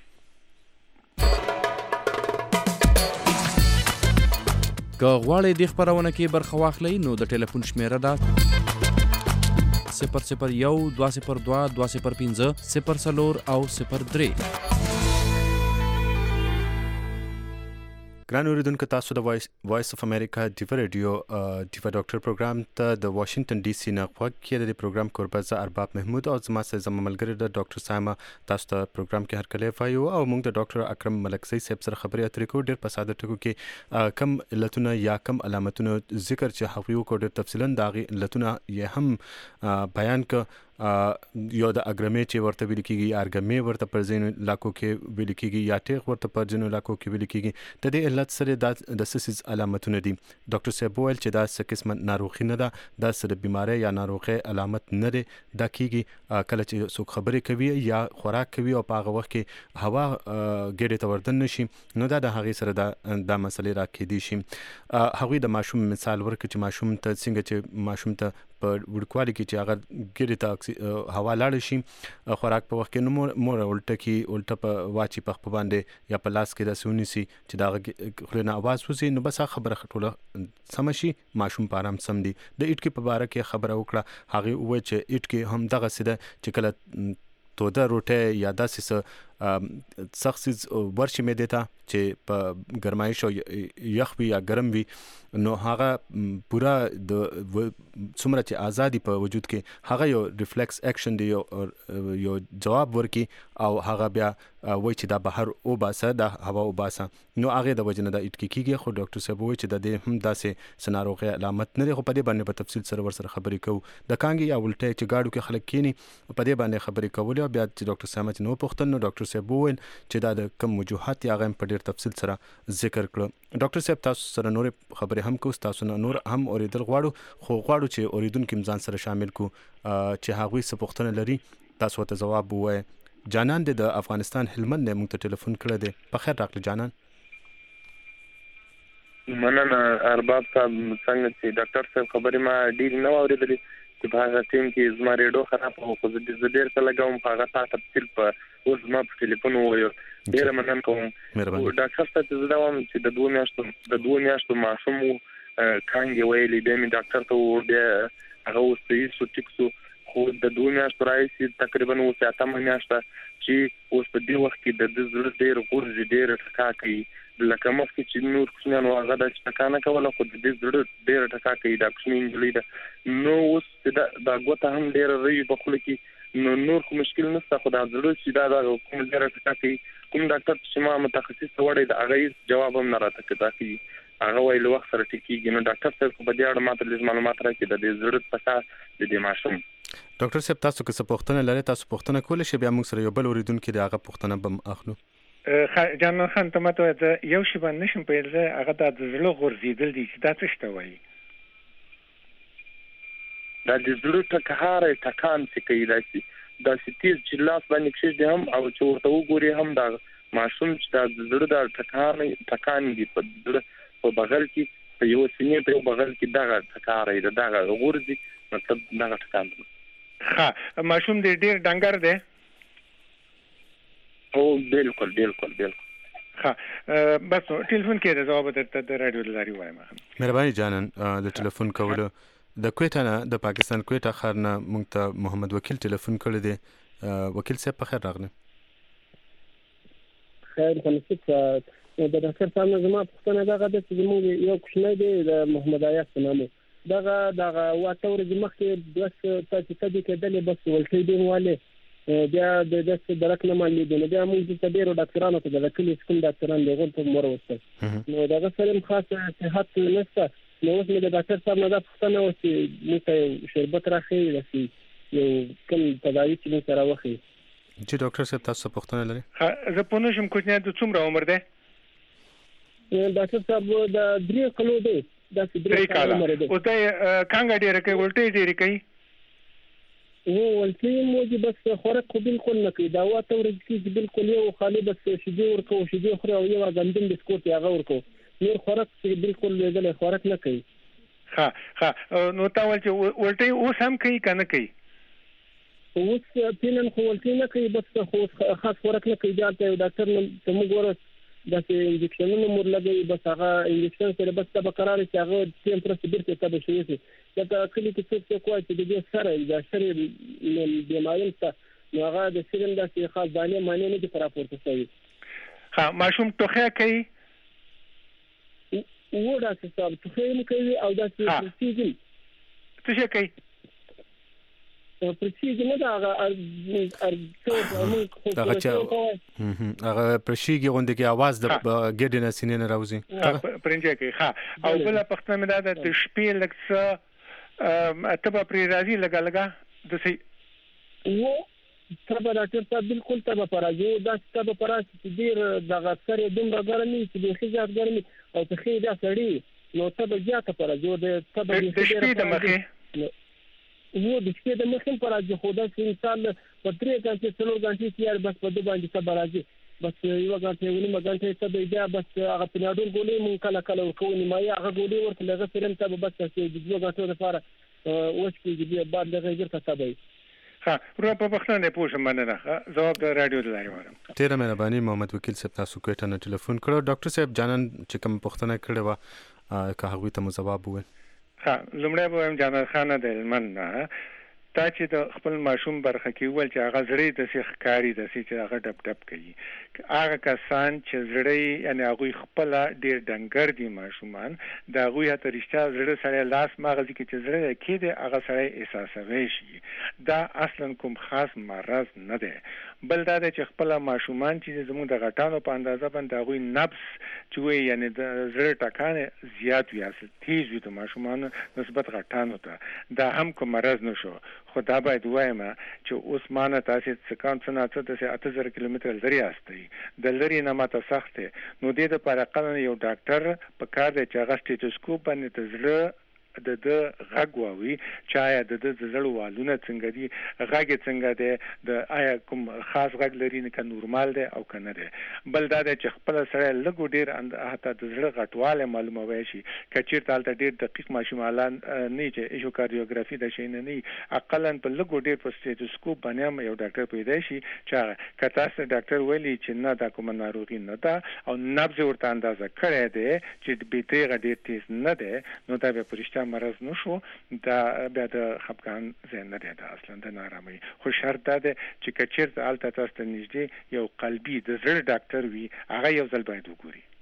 که غواړئ د خبرونه کې برخه واخلئ نو د ټلیفون شمیره ده 001 202 205 04 او 03 ګران اوریدونکو تاسو د وایس اف امریکا دیو ریډیو دیو ډاکټر پروګرام ته د واشنگټن ډي سي نه غوږ کې د پروګرام کوربه ارباب محمود او زما سره زما ملګری د ډاکټر ساما تاسو ته پروګرام کې هرکلی وایو او موږ د ډاکټر اکرم ملکزی صاحب سره خبرې اترې کوو ډېر په ساده ټکو کې کم علتونه یا کم علامتونه ذکر چې هغوی کو ډېر تفصیلا د هغې علتونه یې هم بیان کړ یو د اګرمې چې ورته ویل کیږي ارګمې ورته پر ځینو علاقو کې ویل کیږي یا ټیغ ورته پر ځینو علاقو کې ویل کیږي د دې علت سره د سیس علامتونه دي ډاکټر صاحب ویل چې دا څه قسم ناروغي نه ده دا سره بیماری یا ناروغي علامت نه ده دا کیږي کله چې څوک خبرې کوي یا خوراک کوي او په هغه وخت کې هوا ګډه ته وردن نشي نو دا د هغې سره دا مسلې راکېدي شي هغوی د ماشوم مثال ورکړي چې ماشوم ته څنګه چې ماشوم ته په وړوکوالي کې چې هغه ګډې ته هوا لاړ شي خوراک په وخت کې نو مور الټه په واچي په خپل باندې یا په لاس کې داسې ونیسي چې دا خلینه आवाज وځي نو بس خبره ټوله سم شي ماشوم په آرام سم دي د اټ کې په باره کې خبره وکړه هغه وایي چې اټ کې هم دغه سده چې کله توده روټه یا داسې سخت سیز ورشي مې دیتا چې په ګرمایش او یخ وي یا ګرم وي نو هغه پورا د څومره چې ازادي په وجود کې هغه یو ریفلیکس اکشن دی یو جواب ورکي او هغه بیا وایي چې دا بهر او باسه دا هوا او باسه نو هغه د وجنه د اټ کېږي خو ډاکټر صاحب وایي چې د دې هم داسې سناروغه علامت نه دی خو په دې باندې په تفصیل سره ورسره خبرې کوو د کانګي یا ولټه چې گاډو کې خلک کینی په دې باندې خبرې کول او بیا چې ډاکټر صاحب نو پوښتنه نو ډاکټر صاحب وویل چې دا د کم وجوهات یا غیم په ډیر تفصیل سره ذکر کړ ډاکټر صاحب تاسو سره نور خبرې هم کوو تاسو نور هم اوریدل غواړو خو غواړو چې اوریدونکو ځان سره شامل کو چې هغوی څه پوښتنه لري تاسو ته جواب ووایي جانان د افغانستان هلمند نه موږ ته ټلیفون کړی دی په خیر راغلی جانان مننه ارباب صاحب څنګه چې ډاکټر صاحب خبرې ما ډیر نه اوریدلې چې په هغه ټیم کې زما ریډیو خراب او خو زه ډیر څه لګوم په هغه ساعت تفصیل په اوس ما په ټلیفون وویل ډیر مننه کوم ډاکټر صاحب زه دا وایم چې د 2 میاشتو ماشوم کانګي ویلي د می ډاکټر ته بیا هغه اوس یې ټیکسو خو د 2 میاشتو راځي تقریبا اوس 8 میاشته چې اوس په دې وخت کې د زړه ډیر غورځي ډیر ټکا کوي لکه مخکې چې نور کوچنیانو هغه د ټکا نه کوله خو د دې زړه ډیر ټکا کوي دا کوچنی انجلۍ ده نو اوس دا ګوته هم ډیر ری په خله کې نور کوم مشکل نشته خو دا زړه چې دا کوم ډیر ټکا کوي کوم ډاکټر چې ما متخصص وړي دا هغه جواب هم نه راته کوي هغه ویل وخت سره ټیکيږي نو ډاکټر صاحب په دې اړه ماته لږ معلومات راکړي د دې زړه ټکا د دې ماشوم ډاکټر صاحب تاسو که څه پوښتنه لرئ تاسو پوښتنه کولای شئ بیا موږ سره یو بل اوریدونکو د هغه پوښتنه بم اخلو جانان خان ته ماته یو شی باندې نشم پیلځه هغه د زړه غورځیدل دي چې دا څه شته وایي دا د زړه ټکان چې کوي دا تیز چې لاس باندې کېږي هم او چې ورته وګوري هم دا ماشوم چې دا زړه د ټکان دي په زړه په بغل کې په یو سینې په بغل کې دا ټکاري دا غورځي مطلب دا ټکان ها ماشوم دې ډیر ډنګر دی او بالکل ها بس ټلیفون کې جواب درته د رادیو لاري وایم مهرباني جانان د ټلیفون کولو د کوټه نه د پاکستان کوټه خار نه مونږ ته محمد وکیل ټلیفون کړی دی وکیل صاحب په خیر راغله خیر تنسیق د ډاکټر صاحب نه زما پوښتنه دا ده چې موږ یو کوچنی دی د محمد آیات په نامه دغه واټه ورځ مخکې دوه تاسو ته کېدلې بس ولټې دی واله بیا د دې درک نه مالې دی نو بیا موږ د ډیرو ډاکټرانو ته د کلی کوم ډاکټران دی غوړ په مور وسته نو دا سره خاصه صحت نشته نو اوس مې د ډاکټر صاحب نه دا پوښتنه وکړه موږ ته شربت راخي لسی یو کوم تداوی چې موږ سره وخی چې ډاکټر صاحب تاسو پوښتنه لري زه په نشم کوچنی د څومره عمر دی ډاکټر صاحب د 3 کلو دی دا 3 کاله او ته څنګه ډیره کوي ولټې ډیره کوي ولټې موږ بس خوراک خو بالکل نه کوي دا واته ورځ کې بالکل یو خالي بس شیدې ورکو شیدې خوري او یو غندم بسکوټ هغه ورکو نور خوراک بالکل لیدل خوراک نه کوي ها نو تا ول چې ولټې اوس هم کوي کنه کوي اوس پینن خو ولټې نه کوي بس خو خاص خوراک نه کوي دا ډاکټر ته موږ ورس د انجکشنونو مور لګي بس هغه انجکشن سره بس تبه قرار چې هغه تیم پرسته بیرته تبه شي دا کلی کې څه کوي چې د سره د سره بیماری ته نو هغه د سیرم د خاص باندې معنی نه دي راپورته کوي ها ماشوم توخه کوي وډا څه توخه کوي او دا څه څه کوي پرشيږي نه دا هغه پرشيږي غونډه کې आवाज د ګډ نه سینې نه راوځي پرنجه کې ها او بل پښتنه مې دا د شپې لکه ته په پری راځي لګا د سي و تبه ډاکټر صاحب بالکل تبه پراجو دا تبه پراجو ډیر د غسر دومره ګرمي چې د خېجات ګرمي او ته خېجا سړی نو تبه زیاته پراجو د تبه د شپې د مخه و د شپې د مخه پراجو خو دا چې انسان په 3 غنټې 4 غنټې تیار بس په دوه باندې تبه راځي بس یو غنټه ونیمه غنټه تبه بیا بس هغه پناډول ګولې مون کله کله ورکوونی ما هغه ګولې ورته لږه فرم تبه بس چې د دوه غنټو لپاره وڅ کې بیا بعد دغه ګرته تبه ها ورو په بخښنه پوښتنه مننه جواب د رادیو د لارې وره ډیره مهرباني محمد وکیل صاحب تاسو کوټه نه ټلیفون کړو ډاکټر صاحب جانان چې کوم پوښتنه کړې و که هغه ته جواب وویل ها لمړی به هم جانان خان د علمن تا چې د خپل ماشوم برخه کې ول چې هغه زړی د سیخکاری د سې چې هغه ډب ډب کوي هغه کسان چې زړی یعنی هغه خپل ډیر ډنګر دي ماشومان دا هغه ته رښتیا زړه سره لاس مغز کې چې زړه کې دي هغه سره احساسوي شي دا اصلا کوم خاص مرض نه ده بل دا چې خپل ماشومان چې زموږ د غټانو په اندازه باندې هغه نبض چې وي یعنی د زړه ټکانه زیات وي اصل تیز وي د ماشومان نسبت غټانو ته دا هم کوم مرض نشو خو دا باید وایم چې اوس مانه تاسو څکان څنګه ته 8000 کیلومتر لري استئ د لري نه ماته سخت نو د لپاره قانون یو ډاکټر په کار دی چې هغه سټیټوسکوپ باندې تزله د غږ واوي چې د زړه والونه څنګه دي غږ څنګه دی د آیا کوم خاص غږ لري نه نورمال دی او کنه دی بل دا چې خپل سره لګو ډیر حتی د زړه غټواله معلوموي شي کچیر تالته ډیر دقیق ماشومان نه چې ایشوکاردیوګرافي د شي نه اقلا په لګو ډیر په سټیټوسکوپ باندې یو ډاکټر پیدا شي چې کتاسه ډاکټر ویلي چې نه دا کوم ناروغي نه ده او نبض ورته اندازه کړی دی چې بیټری ډیر تیز نه ده نو دا به پرشته مرض نشو دا بیا د خپګان زین نه ده اصلا د نارامي خو شرط ده چې کچیر حالت تاسو ته نږدې یو قلبي د زړه ډاکټر وي هغه یو ځل باید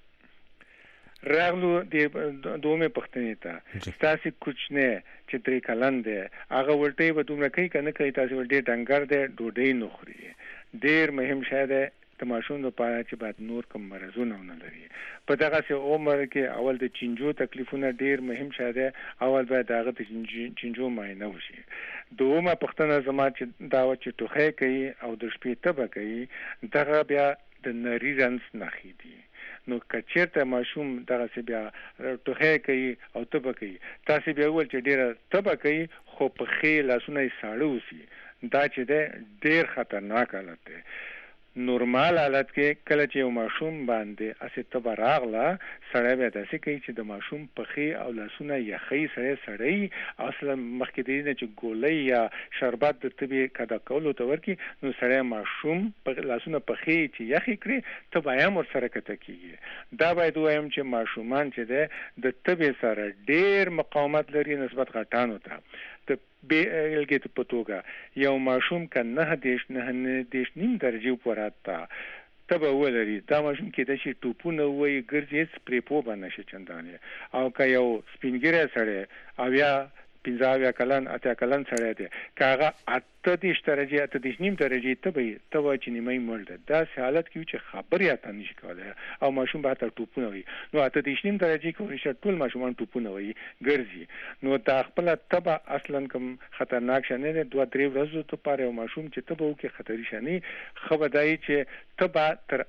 وګوري راغلو د دومره پښتنې ته تاسو کوچنه چې 3 کلن ده هغه ورته به دومره کوي کنه تاسو ورته ډنګر ده ډوډۍ نه خوري ډیر مهم شاید د ماشوم لپاره چې بعد نور کوم مرزونه نه لري په دغه سه عمر کې اول د چینجو تکلیفونه ډیر مهم شاده اول باید هغه د چینجو معاینه وشي دومره پښتنه زما چې دا چې ټوخه کوي او د شپې تبه کوي دغه بیا د نری رنس نخې دي نو کچېرته ماشوم دغه سه بیا ټوخه کوي او تبه کوي تاسو بیا ول چې ډیر تبه کوي خو په خې لاسونه یې ساړه وسی دا چې ډیر خطرناک حالت دی نورمال حالت کې کله چې یو ماشوم باندې اسې تبه راغله سړی به داسې کوي چې د ماشوم پخې او لاسونه یخی سړی اصلا مخکې دی نه چې ګولۍ یا شربت د تبې کدا کولو ته ورکی نو سړی ماشوم په لاسونه پخې چې یخی کړي تبه هم ورسره کته کیږي دا باید وایم چې ماشومان چې د تبې سره ډیر مقاومت لري نسبت غټانو ته د بیلګې په توګه یو ماشوم کنه 9 نیم درجه پورته تبه ولري دا ماشوم کې د شي ټوپونه وای ګرځي سپری پو باندې شي چندانه او که یو سپینګره سره او یا 15 کلن اته کلن سره دی کاغه 8 درجه 8 نیم درجه تبه چې نیمه مړ ده حالت کې چې خبرې اته نشي کولای او ماشوم به تر ټوپونه وي نو 8 نیم درجه کې ورشه ټول ماشومان ټوپونه وي ګرځي نو دا خپل تبه اصلا کوم خطرناک شنه ده 2-3 ورځې ته پاره ماشوم چې تبه وکي خطرې شنه خبردای چې تبه تر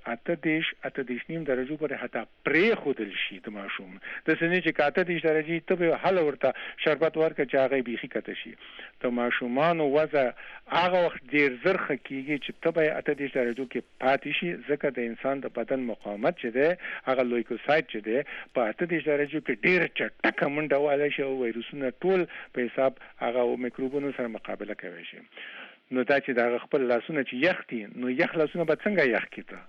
8 نیم درجه پورې حتی پرې خودل شي د ماشوم د سنې چې 8 درجه تبه حل ورته شربت ورکه چې هغه بيخي کته شي ته ماشومان وځه هغه وخت ډیر زرخه کیږي چې تبه 8 درجه کې پاتې شي ځکه د انسان د بدن مقاومت چې ده هغه لویکوسایت چې ده په 8 درجه کې ډیر چټک منډه واله شي او وایروسونه ټول په حساب هغه میکروبونو سره مقابله کوي شي نو دا چې دا خپل لاسونه چې یختي نو یخ لاسونه به څنګه یخ کیته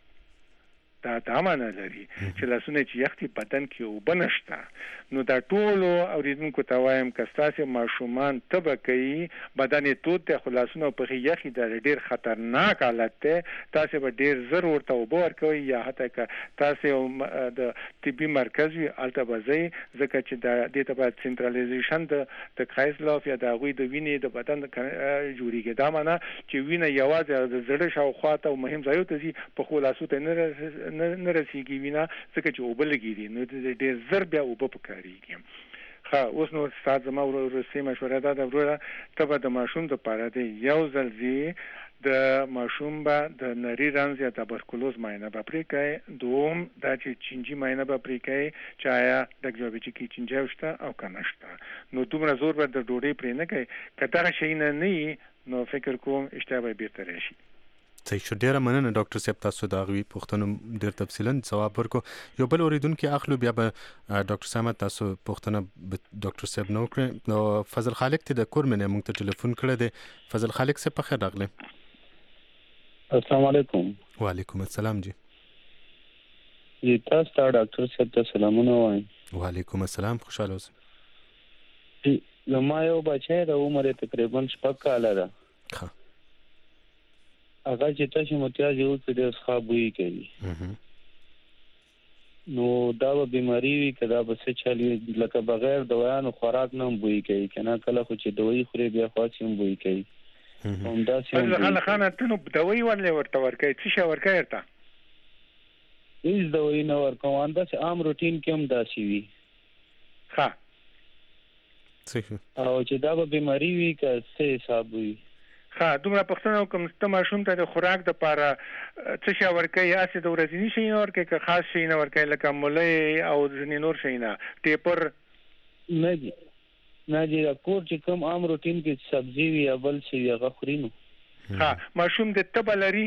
دا معنی لري چې لاسونه چې یختي بدن کې وبنشته نو دا ټول اوریدونکو ته وایم کستاسه ماشومان تبه کوي بدن یې توت ته خلاصونه په یخي د ډیر خطرناک حالت ته تاسو به ډیر ضرورت ته وبور کوي یا حتی که تاسو د طبي مرکز وی التبازي ځکه چې د دې ته بعد سنټرالایزیشن د کایسلاف یا د غوي د وینې د بدن جوړیږي دا معنی چې وینه یوازې د زړه شاوخوا ته مهم ځای ته په خلاصو ته نه رسیږي وینا ځکه چې اوبه لګي دي نو د ډېر زر بیا اوبه پکاريږي ها اوس نو استاد زما ورسې مشوره ده د وروره ته به د ماشوم د پاره دی یو ځل زی د ماشوم به د نری رنز یا تبرکلوز معاینه به پرې کوي دوم دا چې چینجی معاینه به پرې کوي چې آیا د جوابچی کې چینجی شته او کنه شته نو دومره زور به د ډوډۍ پرې نه کوي کته شي نه نو فکر کوم اشتباه بیرته راشي. صحیح شو. ډیره مننه ډاکټر صاحب تاسو دا غوي پوښتنه ډیر تفصیلا ځواب ورکو. یو بل اوریدونکو اخلو بیا به ډاکټر صاحب تاسو پوښتنه ډاکټر صاحب نو کړ نو فضل خالق ته د کورمنه موږ ته ټلیفون کړی دی. فضل خالق صاحب په خیر راغلی. السلام علیکم. وعلیکم السلام جی تاسو ته ډاکټر صاحب ته سلامونه وایم. وعلیکم السلام خوشاله اوسئ. زما یو بچی د عمر تقریبا 6 کاله ده. ښه هغه چې تاسو متیاز یو څه د ښابوي کوي نو دا به بیماری وي کدا به څه چالي لکه بغیر دوايانو خوراک نه بوي کوي کنه کله خو چې دوی خوري بیا خاصم بوي کوي. همدا څنګه خانه ته نو دوی ورته ورکوي څه شي ورکوي ته هیڅ دوی نه ورکوم انده چې عام روټین کې هم داسي وي. ها صحیح او چې دا به بیماری وي که څه حساب وي. ها دومره پښتنه کوم ته ماشوم ته د خوراک د پاره څه شي ورکوي اسې د ورځنی شي نه ورکوي که خاص شي نه ورکوي لکه مولای او ځنې نور شي نه ټیپر نه دي نه دي کور چې کوم عام روټین کې سبزی وي اول شي هغه خوري نو. ها ماشوم د تبه لري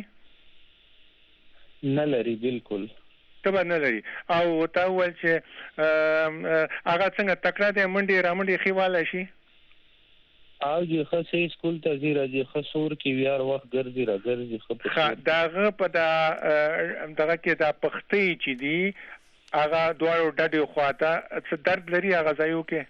نه لري بالکل تبه نه لري او تا ول چې هغه څنګه تکړه د منډي رامنډي خيواله شي او چې خاصه سکول ته زی راځي خاصور کې ویار وخت ګرځي راګرځي خو داغه په دغه کې دا پختې چې دی هغه دوه ډډې خواته څه درد لري هغه ځایو کې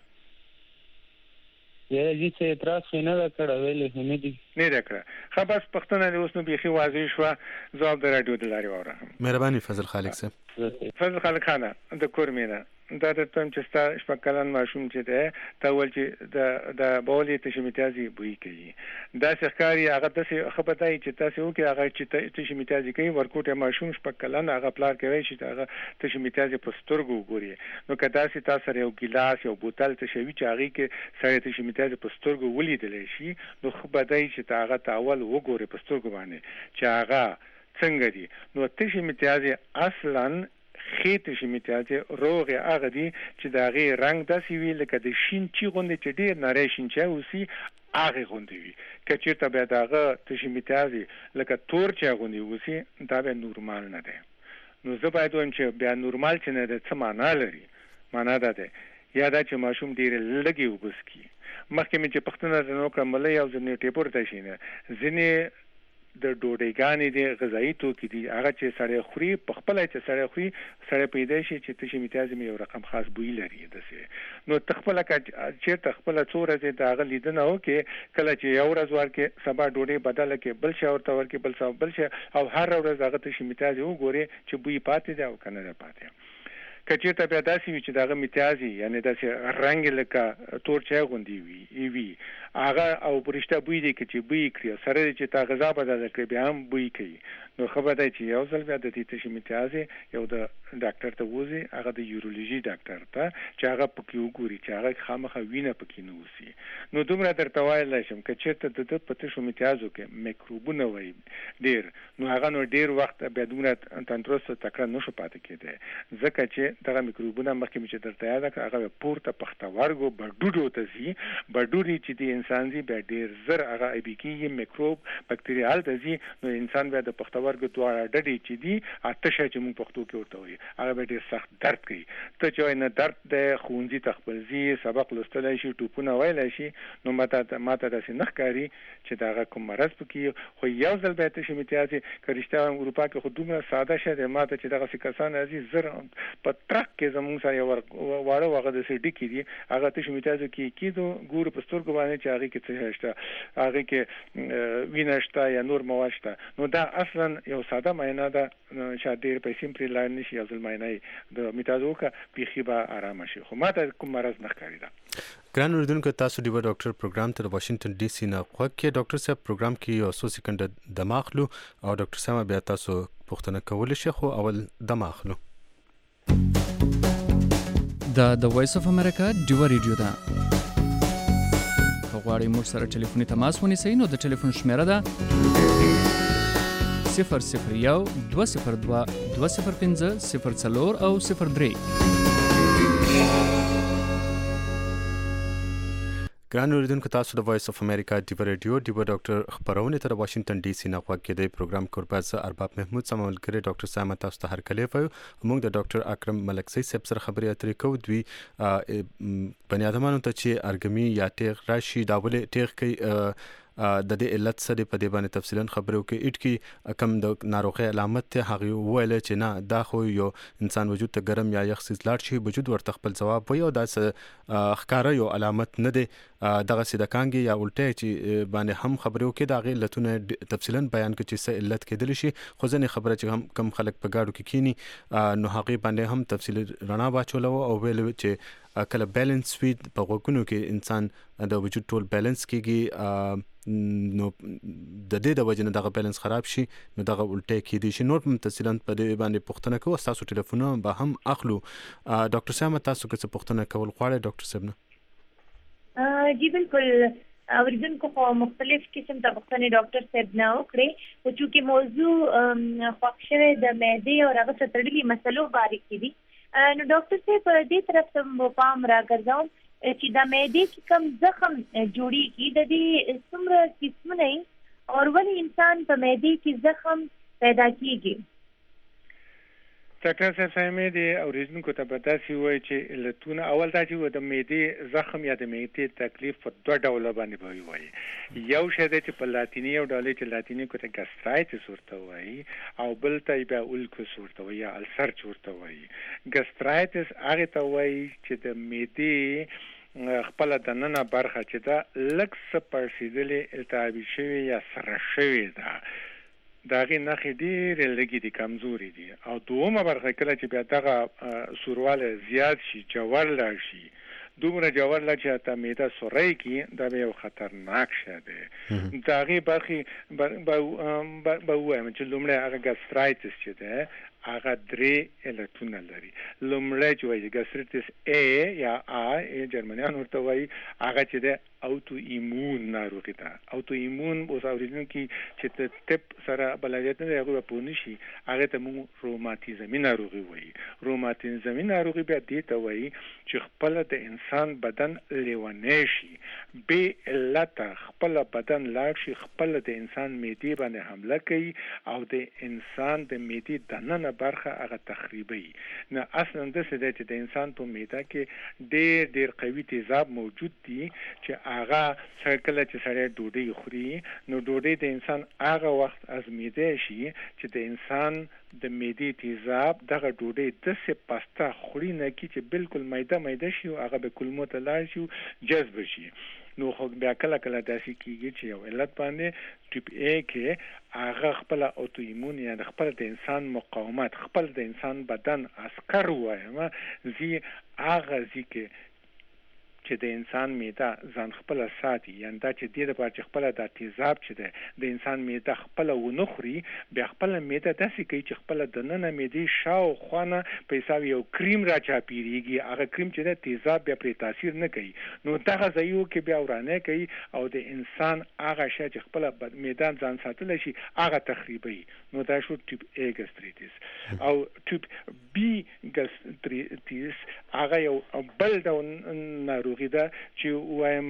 یا دې څه اعتراض نه کړه ویلې نه دي نه دا کړه خو بس پښتنه د اوس نو بيخي واضح شو جواب د رادیو د لاري وره. مهرباني فضل خالق صاحب. فضل خالق خانه د کورمینه دا د تم چې ستا شپکلن ماشوم چې ده تا ول چې د بولې تشمیتازي بوي کوي دا ښکاری هغه د خبرتای چې تاسو وکي هغه چې تشمیتازي کوي ورکوټه ماشوم شپکلن هغه پلار کوي چې هغه تشمیتازي په سترګو ګوري نو کدا سي تاسو یو ګلاس یو بوتل تشوي چې هغه کې سره تشمیتازي په سترګو ولیدل شي نو خبردای چې هغه تاول وګوري په سترګو باندې چې هغه څنګه دي نو تشمیتازي اصلا خېټه شمیتازي روغ هغه دي چې دا غي رنگ داسي وی لکه د شین چی غوندې چې ډیر نری شین چا اوسي هغه غوندې وي کچې ته به داغه تشمیتازي لکه تور چا غوندې اوسي دا به نورمال نه ده. نو زه باید وایم چې بیا نورمال چې نه ده څه معنا لري معنا ده یا دا چې ماشوم ډیر لګي وګسکی مخکې مې چې پښتنه نو کومله یو ځنې ټیپور ته شي نه ځنې د ډوډۍ دی غذایی توکي دي هغه چې سړی خوري په خپل چې سړی خوري سړی پیدا شي چې تشمیتازي یو رقم خاص بوی لري دسه نو تخپل چې تخپل څوره دې دا غلیدنه او کې کله چې یو ورځ ورکه سبا ډوډۍ بدله کې بل شي ورته ورکه بل شي او هر ورځ هغه تشمیتازي وګوري چې بوی پاتې دی او کنه نه پاتې کچې ته بیا داسې وي چې داغه میتازي یعنی داسې رنگ لکه تور چای غوندي وي هغه او پرشته بوی دی چې بوی کړی سره چې تا غذا بدل کړي بیا هم بوی کوي نو خبر دی چې یو ځل بیا د دې تشمیتازي یو د ډاکټر ته وځي هغه د یورولوژي ډاکټر ته چې هغه پکې وګوري چې هغه خامخا وینه پکې نه وسی نو دومره درته وایل شم چې ته د پته شو میتازو کې میکروبونه وای ډیر نو هغه نو ډیر وخت بیا دومره تندرست تکړه نشو پاتې کېده ځکه چې دغه میکروبونه مخکې چې درته یاد کړه هغه پورته پختوارګو بډوډو ته سي بډوډي چې د انسان زی به ډیر زر هغه ای بي کې میکروب بکټریال ته سي نو انسان به د پختوارګو دواړه ډډې چې دي آتشه چې موږ پښتو کې ورته وایي هغه به ډیر سخت درد کوي ته چې نه درد د خونځي تخپلزي سبق لوستلای شي ټوپونه وایلای شي نو ماته د سنخکاری چې داغه کوم مرض پکې خو یو ځل به ته شمیتیازي کریشته اروپا کې خودونه ساده شه ماته چې دغه کسان ازي زر په ټرک کې زموږ سره واړه وغه د سړي کې دي هغه ته شمیتیازي کې کیدو ګور په سترګو باندې چې هغه کې څه شته هغه کې ویناشته یا نور مواد شته نو دا اصلا یو ساده معاینه ده چې ډېر په سیمپل لاین نشي یو ځل معاینه د میتازو کا پیخي به آرام شي خو ماته کوم مرض نه ښکاري دا ګران اوریدونکو تاسو د ډاکټر پروګرام ته واشنگټن ډي سي نه خوښ کې ډاکټر صاحب پروګرام کې یو څو سکند دماغ لو او ډاکټر صاحب بیا تاسو پوښتنه کول شي خو اول دماغ لو د وایس اف امریکا ډیو ریډیو ده. غواړئ موږ سره ټلیفوني تماس ونیسئ نو د ټلیفون شمیره ده 001-202-205-04 او 03. ګران اوریدونکو تاسو د وایس اف امریکا ډیو ریډیو ډاکټر خبرونه تر واشنگټن ډي سي نه غواړي د پروګرام کورباز ارباب محمود سمول کړي ډاکټر سامه تاسو ته هر کله وایو موږ د ډاکټر اکرم ملکزی صاحب سره خبرې اترې کوو. دوی بنی ادمانو ته چې ارګمی یا ټیغ راشي داولې ټیغ کوي د دې علت سره په دې باندې تفصیلا خبرو کې اټ کی کم د ناروغي علامت ته هغه ویل چې نه دا خو یو انسان وجود ته ګرم یا یخ سیز لاړ شي وجود ورته خپل جواب وي او دا ښکارا یو علامت نه دی دغه سیدکانګي یا الټه چې باندې هم خبرو کې دا غي لتون تفصیلا بیان کې چې څه علت کېدل شي خو ځنه خبره چې هم کم خلک په گاډو کې کینی نو هغه باندې هم تفصیل رڼا واچول او ویل چې کله بیلانس وي په وګونو کې انسان د وجود ټول بیلانس کېږي نو د دې د وجه نه دغه بیلانس خراب شي نو دغه الټه کېدي شي. نور تفصیلا په دې باندې پوښتنه کوو تاسو ټلیفون به هم اخلو. ډاکټر سامه تاسو کې څه پوښتنه کول غواړئ ډاکټر صاحب نه؟ جی بالکل اوریدونکو خو مختلف قسم د پوښتنې ډاکټر صاحب نه وکړي او چې موضوع خوښ شوی د معدې او هغه ستړلي مسلو باندې کړي نو ډاکټر صاحب دې طرف ته پام راګرځوم چې د معدې کې کم زخم جوړیږي د دې څومره قسمونه او ولې انسان په معدې کې زخم پیدا کیږي. ډاکټر صاحب سمې دي اوریدونکو ته به تاسو وایي چې علتونه اول دا چې د معدې زخم یا د معدې تکلیف په دوه ډوله باندې وایي. یو شی دی چې په لاتینی او ډالې چې لاتینی کو ته ګاسترایټس ورته وایي او بل ته بیا اولکوس ورته وایي یا السر ورته وایي. ګاسترایټس هغه ته وایي چې د معدې خپل د نننه برخه چې دا لږ څه پړسیدلې التهابي شوی یا سره شوی ده داغه نخې ډېرې لږې دي کمزوري دي او دومره برخه کله چې بیا دغه سورواله زیات شي جوړ لا شي دومره جوړ لا چې تا میده سورای کی دا به یو خطرناک شه ده داغه برخه به وایم چې لومړی هغه ګاسترایټس چې ده هغه درې علتونه لري. لومړی چې وایي ګاسترایټس A یا A جرمنیان ورته وایي هغه چې ده اوتو ایمون ناروغي ده. اوتو ایمون اوس اوریدونکو چې ته ټپ سره بلایت نه هغه په نشي هغه ته مو روماتیزمي ناروغي وایي. روماتیزمي ناروغي به دې ته وایي چې خپل د انسان بدن لیونی شي به علت خپل بدن لاړ شي خپل د انسان معدې باندې حمله کوي او د انسان د معدې دننه برخه هغه تخریبي. نه اصلا د څه چې د انسان په معده کې ډېر قوي تیزاب موجود دي چې هغه څرکله چې سره ډوډۍ خوري نو ډوډۍ د انسان هغه وخت ازمیده شي چې د انسان د معدې تیزاب دغه ډوډۍ د څه پاستا خوري نه کی چې بالکل میده شي او هغه به کلمو ته لاړ شي جذب شي. نو خو بیا کله داسې کیږي چې یو علت باندې ټیپ A کې هغه خپل اوتو ایمون یا خپل د انسان مقاومت خپل د انسان بدن عسكر وایم زی هغه زی کې چې د انسان معده ځان خپل ساتي یعنی دا چې د لپاره چې خپل د تیزاب چې د انسان معده خپل ونخري بیا خپل معده داسې کوي چې خپل د نن معده شاو خوانه په حساب یو کریم را چاپیریږي هغه کریم چې د تیزاب بیا پر تاثیر نه کوي نو دغه ځایو کې بیا ورانه کوي او د انسان هغه شی چې خپل معده ځان ساتل شي هغه تخریبي نو دا شو ټیپ A ګاستریټس او ټیپ B ګاستریټس هغه یو بل ډول ناروغي ده چې وایم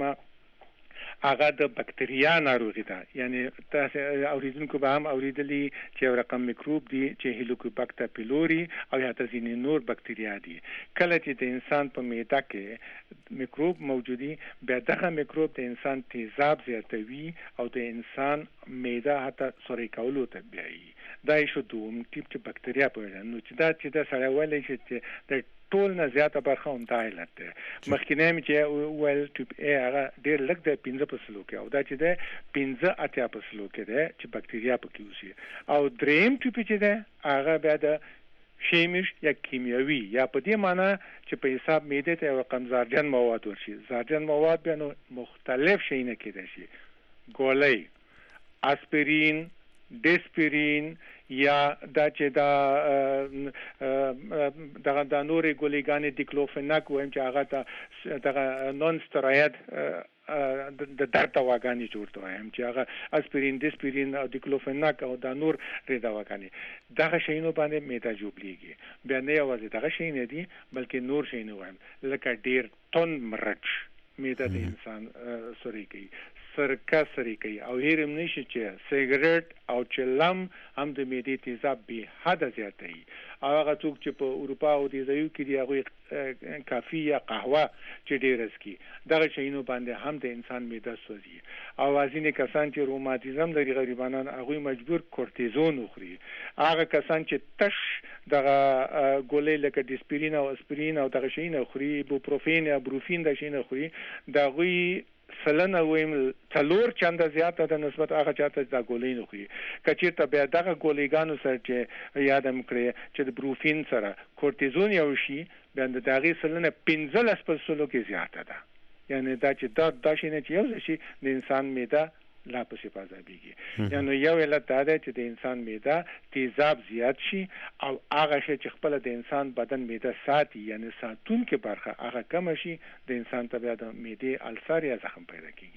هغه د بکتریا ناروغي ده یعنی تاسو اوریدونکو به هم اوریدلی چې یو رقم میکروب دی چې هیلیکوباکتر پیلوري او یا ځینې نور بکتریا دي. کله چې د انسان په معده کې میکروب موجودي بیا دغه میکروب د انسان تیزاب زیاتوي او د انسان معده حتی سوري کولو ته بیایي. دا یو دوم ټیپ چې بکتریا په نو چې دا سره ولې چې د ټول نه زیاته برخه هم دا علت ده. مخکینه چې ویل ټیپ A هغه ډېر لږ د 15% کې او دا چې ده 15-80% کې ده چې بکتریا پکې اوسي او دریم ټیپ چې ده هغه بیا د شیمیش یا کیمیاوي یا په دې معنی چې په حساب معده ته یو کمزارجن مواد ورشي. زارجن مواد بیا نو مختلف شي نه کېدای شي ګولۍ اسپرین ډیسپرین یا دا چې دا نورې ګولېګانې دیکلوفناک وایم چې هغه ته دغه نون سټراید د درد دواګانې جوړته وایم چې هغه اسپرین ډسپرین او دیکلوفناک او دا نور ری دواګانې دغه شینو باندې میدا جوړیږي بیا نه یوازې دغه شین دي بلکې نور شینو وایم لکه ډیر ټن مرچ میدا د انسان سوري کوي سرکه سری کوي او هیرم نشي چې سیګریټ او چلم هم د معدې تیزاب به حد زیاتوي او هغه څوک چې په اروپا او د ځایو کې دی هغه کافي یا قهوه چې ډیر اسکی دغه شینو باندې هم د انسان معده سوځي او ځینې کسان چې روماتیزم لري غریبانان هغه مجبور کورتیزون خوري هغه کسان چې تش دغه ګولې لکه ډسپرین او اسپرین او دغه شینو خوري بوپروفین یا بروفین د شینو خوري دغه سلنه ویم څلور چنده زیاته د نسبت هغه چاته د ګولې نه خوري کچیرته بیا دغه ګولېګانو سره چې یادم کړی چې د بروفین سره کورتیزون یو شي بیا د دغه سلنه 15% کې زیاته ده یعنی دا چې دا شینه چې یو شي د انسان معده لا پسې پازابيږي یعنی یو علت دا ده چې د انسان معده تیزاب زیات شي او هغه شی چې خپل د انسان بدن معده ساتي یعنی ساتون کې برخه هغه کم شي د انسان طبيعت د معده السر یا زخم پیدا کیږي.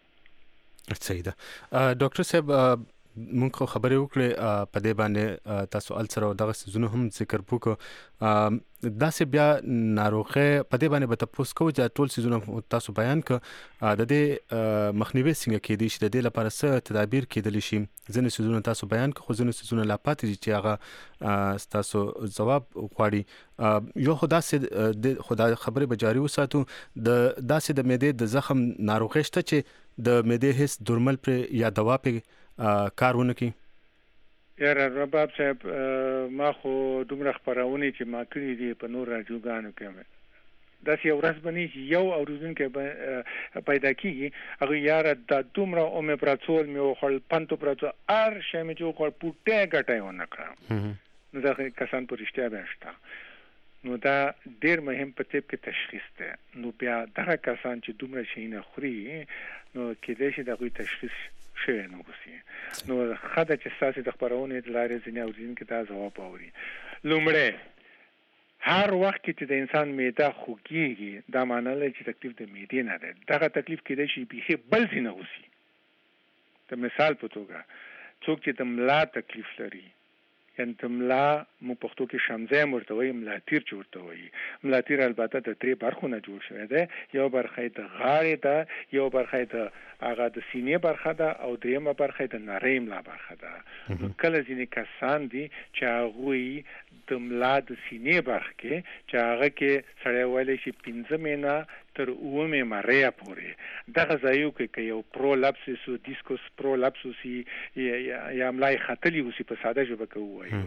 صحیح ده ډاکټر صاحب مونږ خبرې وکړې په دې باندې تاسو السر او دغه سيزونه هم ذکر وکړو دا سه بیا ناروغه په دې باندې به تاسو کو چې ټول سيزونه تاسو بیان ک د دې مخنیوي څنګه کېدی شي د دې لپاره څه تدابیر کېدل شي ځنې سيزونه تاسو بیان ک خو ځنې سيزونه لا پاتې چې هغه تاسو جواب غواړي یو خدا سه خدا خبره به جاری وساتو د داسې د معدې د زخم ناروغه شته چې د معدې هیڅ درمل پر یا دوا په کارونه کی یاره رباب صاحب ما خو دومره خبرونه چې ما کړی دي په نور راډیوګانو کې دا سی ورځ باندې یو اوریدونکو پیدا کیږي هغه یاره د دومره اومپراتول مې خپل پنتوپراتول ار شمه چې خپل پټه غټای ونه کړم نو دا کسان په رښتیا بهشته نو دا ډیر مهم په طب کې تشخیص ده نو بیا دغه کسان چې دومره شي نه خوري نو کېدې شي دغه تشخیص شي نو وسی نو خدای چې ساسي د خبرونه د لارې ځنه اوریدونکو ته ځواب اوري لومړی هر وخت چې د انسان معده خوږیږي دا معنی لري چې تکلیف د معدې نه ده دغه تکلیف کېدې شي به بل څه نه وسی د مثال په توګه څوک چې د ملا تکلیف لري ان تملا مو پښتو کې شمزه مرتوي ملاتیر جوړته وي ملاتیر البته د درې برخو نه جوړ شوی دی یو برخه د غاړې ده یو برخه د هغه د سینې برخه ده او دریمه برخه د نرۍ ملا برخه ده کله ځینې کسان دي چې هغه د ملا د سینې برخه کې چې هغه کې سړی ویلی شي 15 مینا تر 9 ماریا پورې دغه ځایو کې یو پرولپسس او ډیسکوس پرولپسس یا ملای خطلی وسی په ساده ژبه کې وایي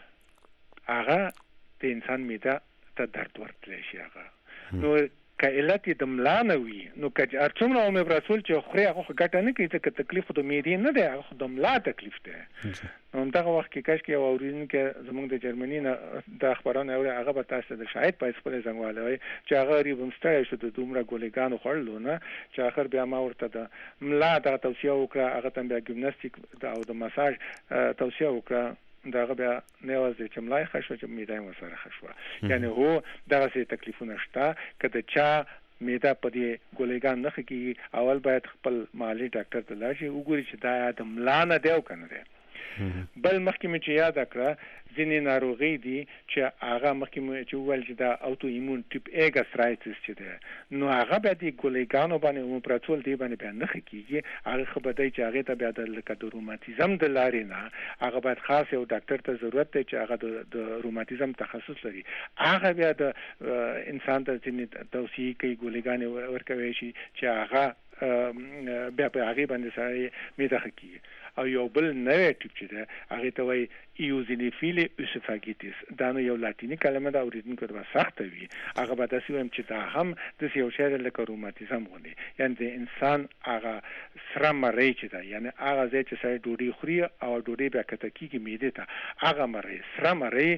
هغه د انسان معده ته درد ورکړي شي هغه نو کایلت د ملا نه وي نو کله ارڅومره اومپراتول چې خوري هغه ګټه نه کوي ته تکلیف د معدې نه دی هغه د ملا تکلیف دی نو دغه وخت کې کاش کې اوریدونکو زموږ د جرمني نه د خبرونه اوري هغه به تاسو د شاید په خپل څنګه وي چې هغه ریبمستای شو د دومره ګولېګانو خړلو نه چې اخر بیا ما ورته د ملا د توصيه وکړه هغه تم بیا ګیمناستیک او د مساج توصيه وکړه داغه بیا نه وځي چې ملای خښو چې میده مو سره خښو یعنی هو دغه څه تکلیفونه شته کله چا میده په دې ګولېګان نه خکې اول باید خپل مالی ډاکټر ته لاړ شي وګوري چې دا د ملانه دی او کنه دی بل مخکې مې چې یاد کړه ځینې ناروغي دي چې هغه مخکې مې چې ویل چې دا اوټو ایمون ټیپ ا ګاسترایټس چې ده نو هغه به د ګولېګانو باندې اومپراتول دی باندې بیان نه کیږي هغه خبردای چې هغه ته بیا د روماتیزم د لارې نه هغه باید خاص یو ډاکټر ته ضرورت دی چې هغه د روماتیزم تخصص لري هغه بیا د انسان ته ځینې توصیه کوي ګولېګانې ورکوي شي چې هغه بیا په هغه باندې سره میده کوي او یو بل نوې ټیپ چې ده هغه ته وایي ایوزینوفیل اسوفاګیټس دا نو یو لاتینی کلمه ده اوریدونکو ته سخت وي هغه به تاسو هم چې دا هم د یو شی لکه روماتیزم غوندي یعنی د انسان هغه سره مری چې ده یعنی هغه ځای چې سړی ډوډۍ خوري او ډوډۍ بیا کته کیږي معده ته هغه مری سره مری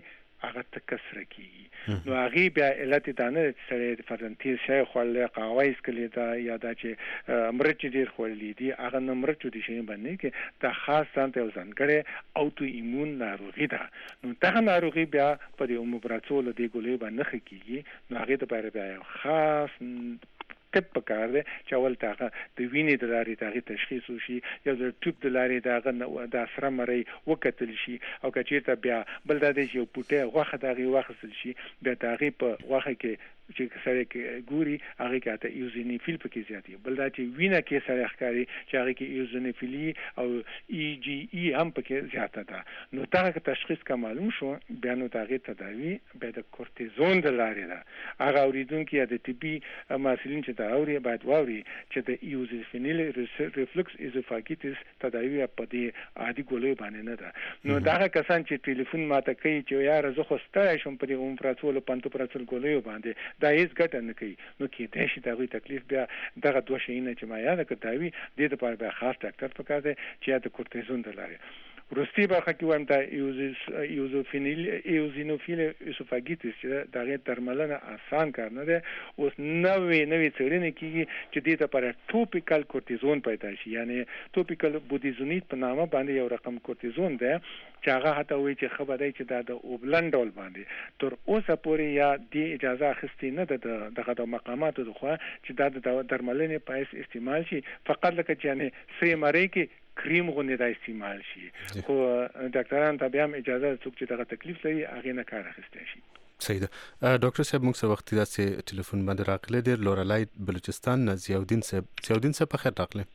هغه تکسر کیږي نو هغه بیا علت دانه سره فرنتي شي خو قاویس کلی دا یا دا چې مرچ ډیر خولې دي هغه مرچ دي شي باندې کې دا خاص ځانته ځانګړې اوټو ایمون ناروغي ده نو دا ناروغي بیا په دې اوموپراتول دی ګولې باندې کیږي نو هغه ته بیا خاص ټپ پکار دی چې اول تاغه د وینې د لارې تاغه تشخیص وشي یا د ټوب د لارې داغه د سره مری وکتل شي او کچېرته بیا بل د دې یو پټه غوخه داغه واخصل شي بیا تاغه په غوخه کې چې سره کې ګوري هغه کې ته ایوزینوفیل پکې زیاتی بل دا چې وینه کې سره ښکاری چې هغه کې ایوزینوفیلی او ای جی ای هم پکې زیاته ده نو دا تشخیص کا معلوم شو بیا نو تاغه تداوی به د کورتیزون د لارې ده هغه اوریدونکو د طبي مسلین چې دا اوري باید واوري چې د ایوزینوفیل ریفلکس ایزوفاګیټس تداوی په دې عادي ګولې باندې نه ده نو دا کسان چې ټلیفون ماته کوي چې یار زه خو ستای شم په دې اومپراتول پانتوپراتول ګولې باندې دا هیڅ ګټه نه کوي نو کې د شي دغه تکلیف بیا دغه دوه شینه چې ما یاد کړی د دې لپاره به خاص ډاکټر پکار دی چې د کورتیزون د لارې ورستي برخه کې وایم دا ایوزینوفیل ایسوفاګیټس چې دغه درملنه آسان کار نه ده اوس نوې څېړنې کیږي چې دې لپاره ټوپیکل کورتیزون پیدا شي یعنی ټوپیکل بودیزونیت په نامه باندې یو رقم کورتیزون ده چې هغه هته وایي چې خبره چې دا د اوبلند ډول باندې تر اوسه پورې یا د اجازه اخیستې نه ده دغه د مقاماتو دغه چې دا د درملنې په استعمال شي فقط لکه چې یعنی سې مری کې کریم غونډه د استعمال شي خو ډاکټران ته بیا اجازه څوک چې دغه تکلیف لري هغه نه کار اخیستل شي صحیح ده ډاکټر صاحب موږ سره وخت داسې ټلیفون باندې راغلی دی لورالای بلوچستان نه ضیاءالدین صاحب په خیر راغلی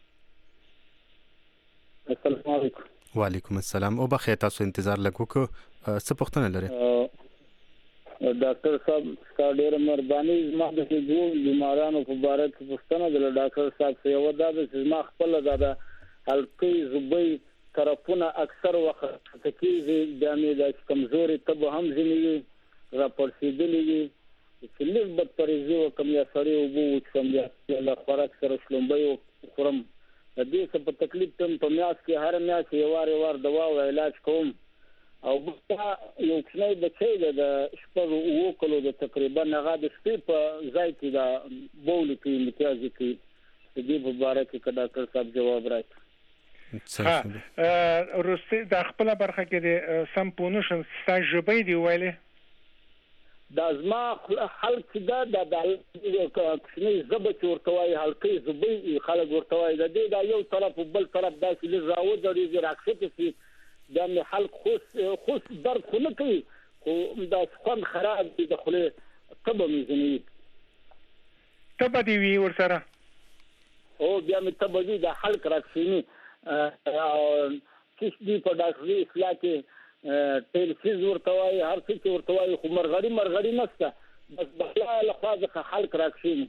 السلام علیکم وعلیکم السلام او بخیر تاسو انتظار لګو کو څه پوښتنه لري ډاکټر صاحب ستاسو ډېر مهرباني زما د ټول بیمارانو په اړه پوښتنه د ډاکټر صاحب څخه یو دا چې ما خپل دا هلکې زوبې طرفونه اکثر وخت تکیږي د د کمزوري تب هم ځینې راپورسېدلې چې لږ بد پرېږي او کم یا سړی وبو چې یا له خوراک سره شلومبۍ خورم د دې څه په تکلیف تم په میاس کې هر میاس یو وار دوا او علاج کوم او بیا یو څنګه بچی د شپږ وو کلو د تقریبا هغه د شپې په ځای کې دا بول کې امتیاز کې دې په اړه کې ډاکټر صاحب جواب راکړي روسي د خپل برخه کې د سمپونشن ستاجبې دی ویلې د ازما خلک دا د کښنی زبط ورتوي هلکې زبې خلک ورتوي د دې دا یو طرف بل طرف داسې لږه ودرې راکښته شي د خلک خو درد خو نه کوي خو دا څخه خراب دي د خله تبه مزنی تبه دی وی ورسره او بیا مې تبه دي د خلک راکښنی کس دی په ډاکټري اصلاح کې ټیلفیز ورتوي هر څه ورتوي خو مرغړی نشته بس بخلا له خاصه خلک راکښینی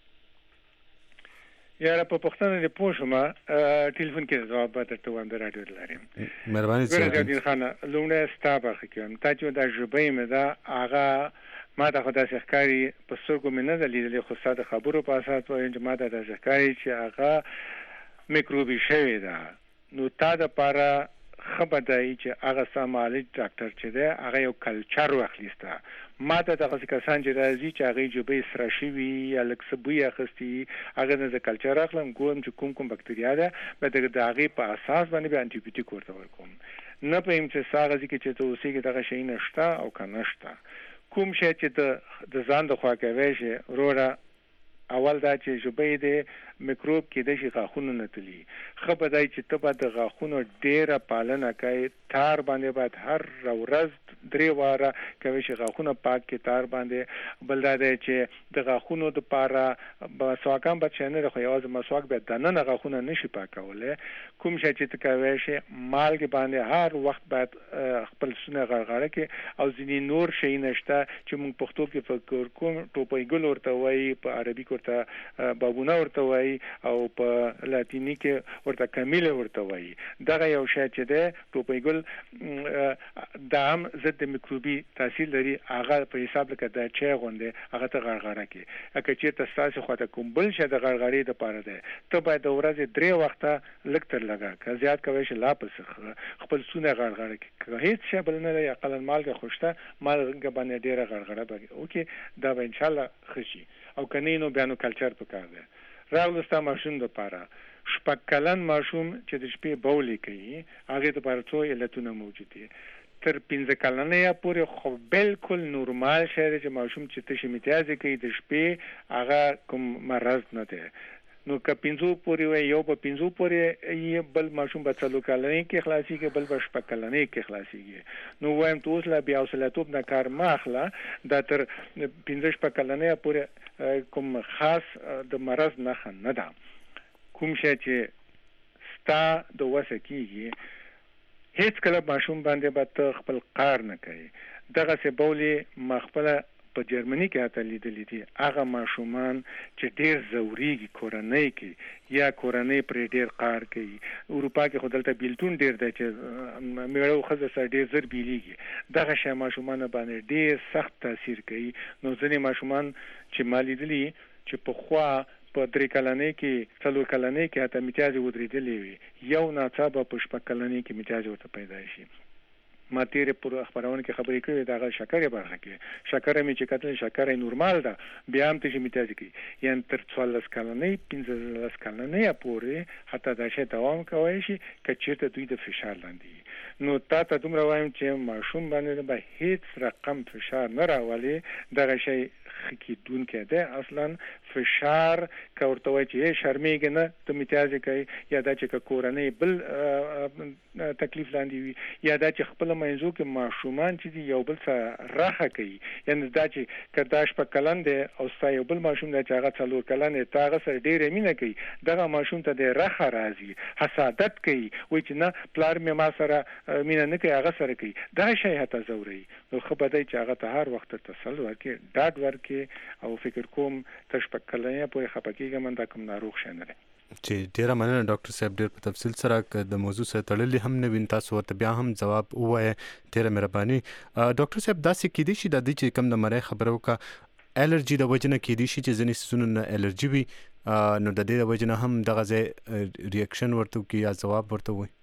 یاره په پښتنه د پوښما ټلیفون کې ځواب ته وند راډیو لرم مهرباني ګورګین خان لونه ستابه کوم تا چې دا ژبې مې دا هغه ما ته خدای ښکاری په څوک مې نه لیدلې خو ساده خبرو په اساس وایم چې ما ته ښکاری چې هغه میکروبي شوی ده نو تا د پاره خبردای چې هغه سمالج ډاکټر چې ده هغه یو کلچر واخلیسته ما ته د کسان چې راځي چې هغه جوبې سره شوی یا لکسبوی اخستي هغه د کلچر اخلم کوم چې کوم بکټریا ده به د هغه په اساس باندې به انټي بیوټیک ورته ورکوم نه پېم چې ساغه چې ته اوسې کې دغه شی نشته او کنه نشته کوم شی چې د ځان د خوا کوي شي وروره اول دا چې جوبې د میکروب کې د شي غاخونو نتلی خبردای چې ته به د غاخونو ډیره پالنه کوي تار باندې بعد هر ورځ 3 واره کوي چې غاخونو پاک کې تار باندې بل دا چې د غاخونو د پاره مسواکان به څنګه خو یوازې مسواک به دنه غاخونو نشي پاکوله کوم شي چې ته کوي شي مالګ باندې هر وخت بعد خپل سونه غرغره کې او ځینی نور شي نشته چې موږ پښتو کې فکر کوم ټوپۍ ګل ورته وایي په عربي ورته بابونه ورته وایي او په لاتینی کې ورته کمیله ورته وایي. دغه یو شی چې ده ټوپیګل د هم ضد میکروبي تاثیر لري، هغه په حساب لکه د چای غونډه هغه ته غرغره کې اګه چې تاسو خو ته کوم بل شه د غرغړې د پاره ده ته باید د ورځې 3 وخته لکتر لگا که زیات کوي چې لا پس خپل سونه غرغره کې هیڅ شی بل نه لري، اقل مالګه خوشته مالګه باندې ډیره غرغره به اوکي دا به ان شاء الله خشي او کنينو بیانو کلچر پکار ده راغلستا ماشوم د پاره شپږ کلن ماشوم چې د شپې بولې کوي هغه د پاره څو علتونه موجود دي. تر 15 کلنه پورې خو بالکل نورمال شری چې ماشوم چې تشي امتیازي کوي د شپې هغه کوم مرض نه ده. نو که 15 پورې وي یو په 15 پورې بل ماشوم په 3 کلنه کې خلاصي کې بل په 6 کلنه کې خلاصي کې. نو وایم توس لا بیا وسلاتوب نه کار ماخله دا تر 15 کلنه پورې کوم خاص د مرض نه ده. کوم شي چې ستا د وسه کیږي هیڅ کله ماشوم باندې به خپل قار نه کوي. دغه څه بولې مخبله په جرمني کې هته لیدلې دي هغه ماشومان چې ډیر زوريږي کورنۍ کې یا کورنۍ پر ډیر قار کوي. اروپا کې خدلته بیلتون ډیر دی چې میړو خزه سره ډیر زر بیلیږي. دغه شی ماشومان باندې ډیر سخت تاثیر کوي. نو ځینې ماشومان چې مالی دي چې په خوا په 3 کلنې کې 4 کلنې کې هته امتیاز ودرېدلې وي یو ناڅاپه په 6 کلنې کې امتیاز ورته پیدا شي. ما تیرې پر خبرونه کې خبرې کړې دغه شکرې برخه کې شکر مې چې کتل شکرې نورمال ده بیا هم ته امتیاز کوي یعنی تر 14 کلنې 15 کلنې پورې حتی دا شی دوام کوي شي کچېرته دوی د فشار لاندې. نو ته دومره وایم چې ماشوم باندې به هیڅ رقم فشار نه راولي. دغه شی خکیدون کې ده اصلا فشار کورته وای چې شرمېږي نه ته امتیاز کوي یا دا چې کورنۍ بل تکلیف لاندې وي یا دا چې خپل منځو کې ماشومان چې یو بل سره راخه کوي یعنی دا چې کرداش په کلن دی او سایو بل ماشوم دا چې هغه څلور کلن دی هغه سره ډېر مینه کوي دغه ماشوم ته د راخه راځي حسادت کوي وای چې نه پلار مې ما سره مینه نه کوي هغه سره کوي دا شی هته زوري. نو خو بدای چې هغه ته هر وخت تسل ورکړي ډاډ ورکړي او فکر کوم تش په کلنه په خپکیږي من دا کوم ناروغ شنه چې ډیره مننه ډاکټر صاحب ډیر په تفصیل سره د موضوع سره تړلې هم نه وین تاسو ورته بیا هم جواب وایي ډیره مهرباني. ډاکټر صاحب داسې کېدی شي د دې چې کم د مړی خبرو کا الرجی د وجنه کېدی شي چې ځینې سيزونه نه الرجی وي نو د دې وجنه هم دغه ځای ریاکشن ورته کی یا جواب ورته وي.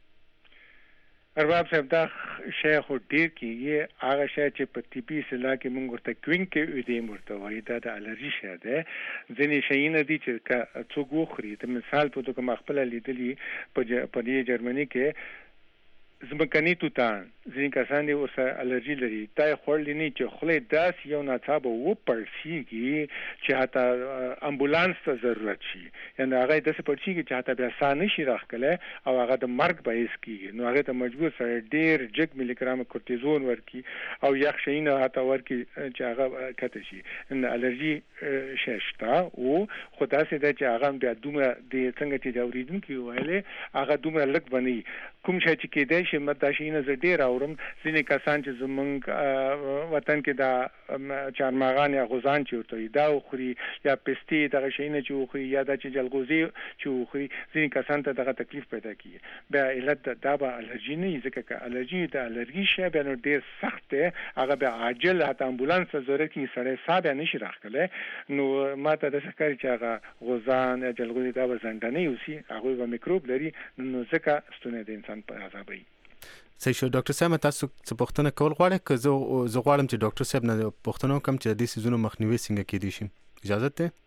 ارباب صاحب دا شی خو ډیر کیږي هغه شی چې په طبي اصطلاح کې موږ ورته کوین کې ودیم ورته وایي دا د الرجی شی ده. ځینې شیونه دي چې څوک وخوري د مثال په توګه خپل لیدلې په دې جرمني کې زمکنی توتان ځینې کسان دي ورسره الرجی لري دا خورل نه چې خلې داس یو ناڅاپه و پړسیږي چې حتی امبولانس ته ضرورت شي یعنی هغه د څه پړسیږي چې حتی بیا سانه شي راخله او هغه د مرګ باعث کیږي. نو هغه ته مجبور سره ډیر جګ ملي ګرام کورتیزون ورکی او یخ شینه حتی ورکی چې هغه کته شي. ان الرجی ششتا او خدای سي د چې هغه بیا دومره د څنګه چې دا اوریدونکو ویلې هغه دومره لک بني کوم شي چې کېدای چې متاشینه ز ډیر اورم ځینې کسان چې زمونږ وطن کې دا چارمغان یا غوزان چې ورته دا خوري یا پستی دغه شینه چې خوري یا د جلغوزي چې خوري ځینې کسان ته دغه تکلیف پیدا کیږي. بیا علت دا به الرجی نه ځکه چې الرجی د الرجی شی به نو ډیر سخت دی هغه به عاجل حتی امبولانس ضرورت کی سره حساب نشي راخله. نو ماته د شکر چې هغه غوزان یا جلغوزي دا وزندنه یوسي هغه به میکروب لري نو ځکه ستونه د انسان په عذابي. صحیح شو ډاکټر صاحب تاسو څه پوښتنه کول غواړئ که زه غواړم چې ډاکټر صاحب نه پوښتنه وکم چې د دې سيزونو مخنیوي څنګه کېدی شي اجازه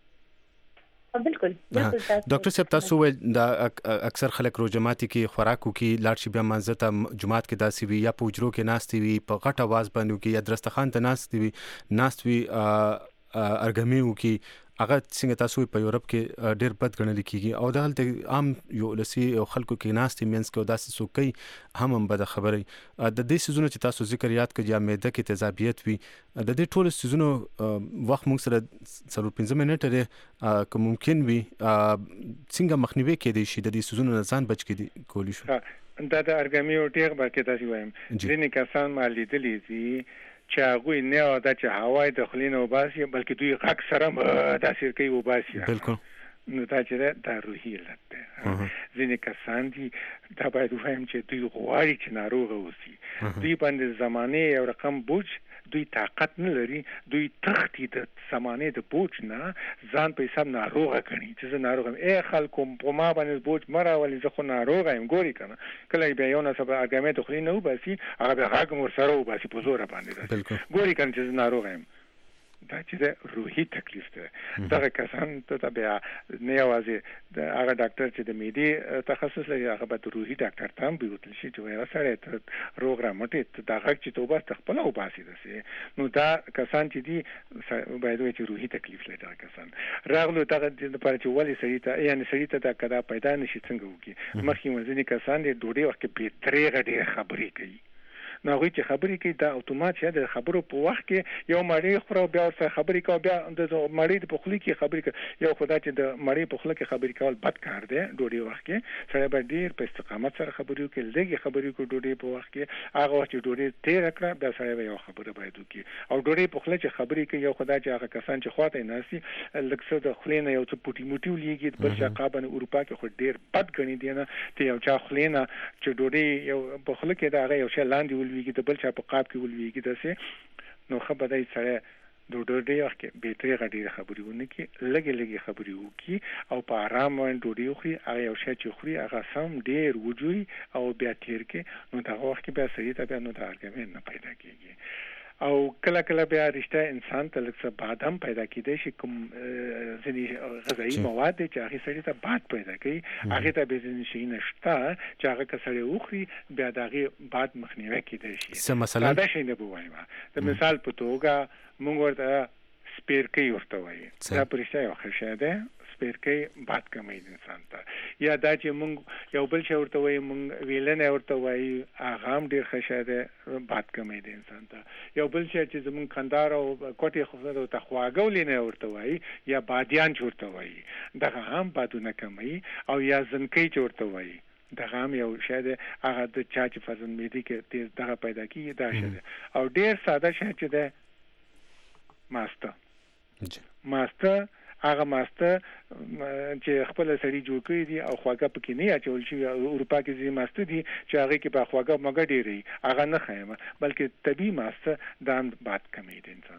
ده؟ بالکل ډاکټر صاحب تاسو د اکثر خلک روزماتي کې خوراکو کې لاړ شي بیا منځ ته جمعات کې داسي وي یا په حجرو کې ناستي وي په غټ आवाज باندې کې یا درستخان ته ناست وي ارګمي وکي هغه څنګه تاسو په یورپ کې ډېر بد ګڼل کیږي او د حالت عام یو لسی خلکو کې ناستي مینس کې داسې سوکي هم بد خبره د دې سيزونو چې تاسو ذکر یاد کړئ یا معده کې تیزابیت وي د دې ټول سيزونو وخت موږ سره 15 منټه لري که ممکن وي څنګه مخنیوي کېدی شي د دې سيزونو نه ځان بچ کېدی کولی شو. دا د ارګمي او ټیغ باندې تاسو وایم ځینې کسان مالي دي چې هغه نه دا چې هوای د خلینو وباسي بلکې دوی غږ سره تاثیر کوي وباسي. بالکل. نو دا چې دا روحي علت ده. ځینې کسان دي دا باید ووایم چې دوی غواړي چې ناروغه اوسي. دوی باندې زمانه یو رقم بوج دوی طاقت نه لري، دوی تختی د زمانه د بوج نه ځان په حساب ناروغه کوي چې زه ناروغ یم. ای خلکو په ما باندې بوج مرا ولې زه خو ناروغ یم. ګوري کنه کله بیا یو نه سبا اګامې د خلی نه وباسي هغه به هغه مور سره وباسي په زور باندې. ګوري کنه چې زه ناروغ یم. دا چې روحي تکلیف ده. دغه کسان ته بیا نه یوازې د هغه ډاکټر چې د معدې تخصص لري هغه به روحي ډاکټر ته هم بوتل شي چې وایي سره ته روغ رامټې دا غږ چې توبه خپل او باسي دسه. نو دا کسان چې دي باید وایي چې روحي تکلیف لري. دا کسان راغلو دغه لپاره چې ولې سړی ته یعنی سړی ته دا کدا پیدا نشي څنګه وکي. مخکې ځینې کسان د ډوډۍ وخت کې به ترېغه ډېر خبرې کوي. نو هغه چې خبرې کوي دا اتومات شه د خبرو په وخت کې یو مړی خورو بیا سره خبرې کوي بیا د مړی په خلی کې خبرې کوي. یو خدای چې د مړی په خلی کې خبرې کول بد کار دی. ډوډۍ وخت کې سره به ډیر په استقامت سره خبرې کوي. لږه خبرې کوي ډوډۍ په وخت کې هغه وخت ډوډۍ تیر کړه بیا سره یو خبره باید وکړي. او ډوډۍ په خلی چې خبرې کوي یو خدای چې هغه کسان چې خواته ناسي لکه د خلینه یو څه پټي موټي ولېږي بل څه قابن اروپا کې خو ډیر بد غني دي نه ته یو چا خلینه چې ډوډۍ یو په خلی کې دا یو شی لاندې ولېږي د بل چا په قاب کې ولويږي داسې. نو خبره یې سره د ډوډۍ وخت کې به ترې غډې خبرې ونه کې لګي خبرې وکي او په آرام باندې ډوډۍ خوري. هغه یو شی چې خوري هغه سم ډیر وجوي او بیا تیر کې نو دا وخت کې بیا سړی ته بیا نو دا ارګمن نه پیدا کیږي. او کله کله بیا رښتیا انسان ته لکه باد هم پیدا کیدای شي. کوم ځینې غذایی مواد چې هغه سړی ته باد پیدا کوي هغه ته به ځینې شي نشته چې هغه کسړی وخوري بیا دغه باد مخنیوي کیدای شي. څه مثلا دا شي نه بوایم. د مثال په توګه مونږ ورته سپیرکی ورته وایي. دا پرشته یو خشه ده. سپیرکی باد کمي انسان ته. یا دا چې مونږ یو بل شی ورته وایي مونږ ویلنه ورته وایي هغه هم ډیر خشه ده باد کمي انسان ته. یو بل شی چې زمون کندار او کوټي خفته او تخواګولینه ورته وایي یا بادیان ورته وایي دغه هم بادونه کمي. او یا زنکی ورته وایي دغه هم یو شی ده هغه د چا چې فزن میدي کې تیز دغه پیدا کیږي دا شی ده. او ډیر ساده شی چې ده ماسته هغه ماسته چې خپل سړی جوړ کړی دي او خواږه پکې نه اچول شي. اروپا کې ځینې ماسته دي چې هغه کې په خواږه مګ ډیری هغه نه خایمه بلکې طبي ماسته د باد کمی دي انسان.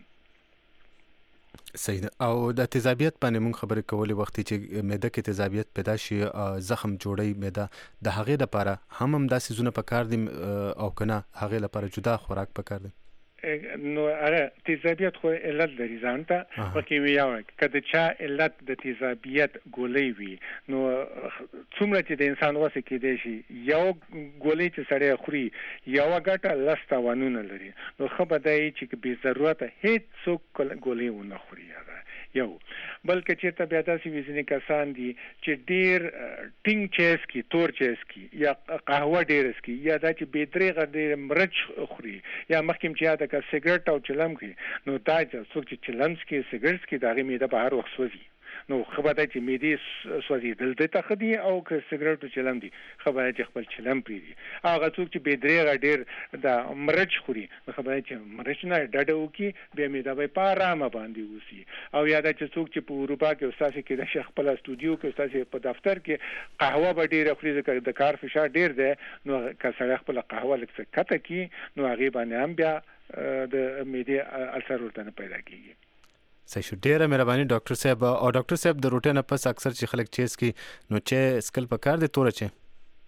صحیح ده. او د تیزابیت باندې مونږ خبرې کولې وخت چې معده کې تیزابیت پیدا شي زخم جوړي معده د هغې لپاره هم داسې زونه پکار دي او کنه هغې لپاره جدا خوراک پکار دي. نو اره تیزابیت خو علت لري ځان ته پکې ویاوه کله چې علت د تیزابیت ګولې وي نو څومره چې د انسان وسه کې دی شي یو ګولې چې سړی خوري یو غټه لسته ونونه لري. نو خو به دای چې به ضرورت هیڅ څوک ګولې ونه خوري. یو بلکې چې ته بیا تاسو وینئ کسان دي چې ډیر ټینګ چیس کی تور چیس کی یا قهوه ډیر اسکی یا دا چې بیدریغه ډیر مرچ خوري یا مخکې چې دا کا سیګریټ او چلم کی نو دا چې څوک چې چلم کی سیګریټ کی دا غي میده بهر وخت سوځي. نو خبره چې میدې سوځي دلته ته خدي او که سیګریټ چلم دي خبره چې خپل چلم پری دي. هغه څوک چې بیدریغه ډیر دا مرچ خوري خبره چې مرچ نه ډډو کی به میده به پارامه باندې وسی. او یا دا چې څوک چې په اروپا کې استاد کې د شیخ خپل استودیو کې استاد په دفتر کې قهوه به ډیر خوري ځکه د کار فشار ډیر دی. نو کسره خپل قهوه لکه کته کی نو هغه باندې هم بیا د میدې السر ورته پیدا کیږي. صحیح شو. ډیره مهرباني ډاکټر صاحب. او ډاکټر صاحب د روټین پس اکثر چې خلک چیز کی نو چې اسکل پکار دي تور چې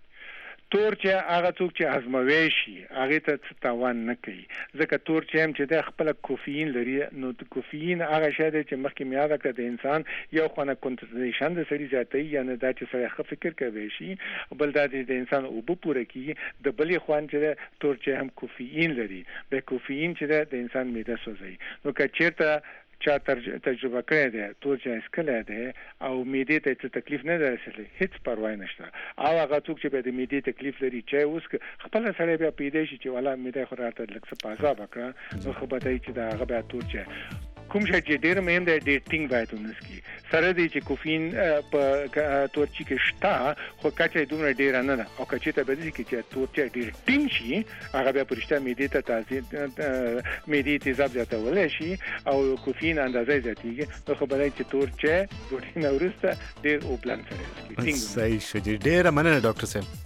هغه څوک چې ازموي شي هغه ته تاوان نه کوي ځکه تور چې هم چې د خپل کوفین لري. نو د کوفین هغه شی دی چې مخکې میاده کړ د انسان یو خونه کنسنټریشن د سړي زیاتوي یعنی دا چې سړی ښه فکر کوي شي بل دا د انسان اوبه پوره کیږي. د بلې خوان چې تور چې هم کوفین لري د کوفین چې د انسان معده سوځي. نو که چیرته چا تجربه کړی دی تور چې اسکل دی او معدې ته څه تکلیف نه درسلی هیڅ پروا نشته. او هغه څوک چې د معدې تکلیف لري چې اوس خپل سره بیا پیدا شي چې والا معده خو راته لکه څه پازا وکړه نو خو به دای چې دا هغه بیا تور چې کوم شي چې ډیر مهم دی ډیټینګ باید ونسکی سره دی چې کوفین په تورچی کې شته خو کچې دومره ډیر نه ده او کچې ته به دي چې تورچی ډیر ټینګ شي هغه به پرشته معدې ته تاثیر معدې تیزاب زیاتول شي او کوفین اندازې زیاتېږي نو خبره چې تورچی ډوډۍ نه ورسته ډیر اوبلن سره صحیح شو ډیر مننه ډاکټر صاحب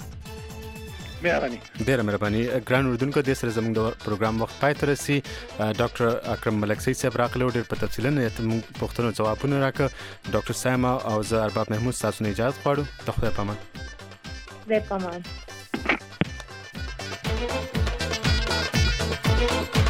ډیره مهرباني ګران اردوونکو د سره زموږ د پروګرام وخت پای ته رسي ډاکټر اکرم ملک سید صاحب راغلو ډیر په تفصیل نه موږ پوښتنو ځوابونه راکړه ډاکټر سایما او زه ارباب محمود تاسو نه اجازه غواړو د خدای په امان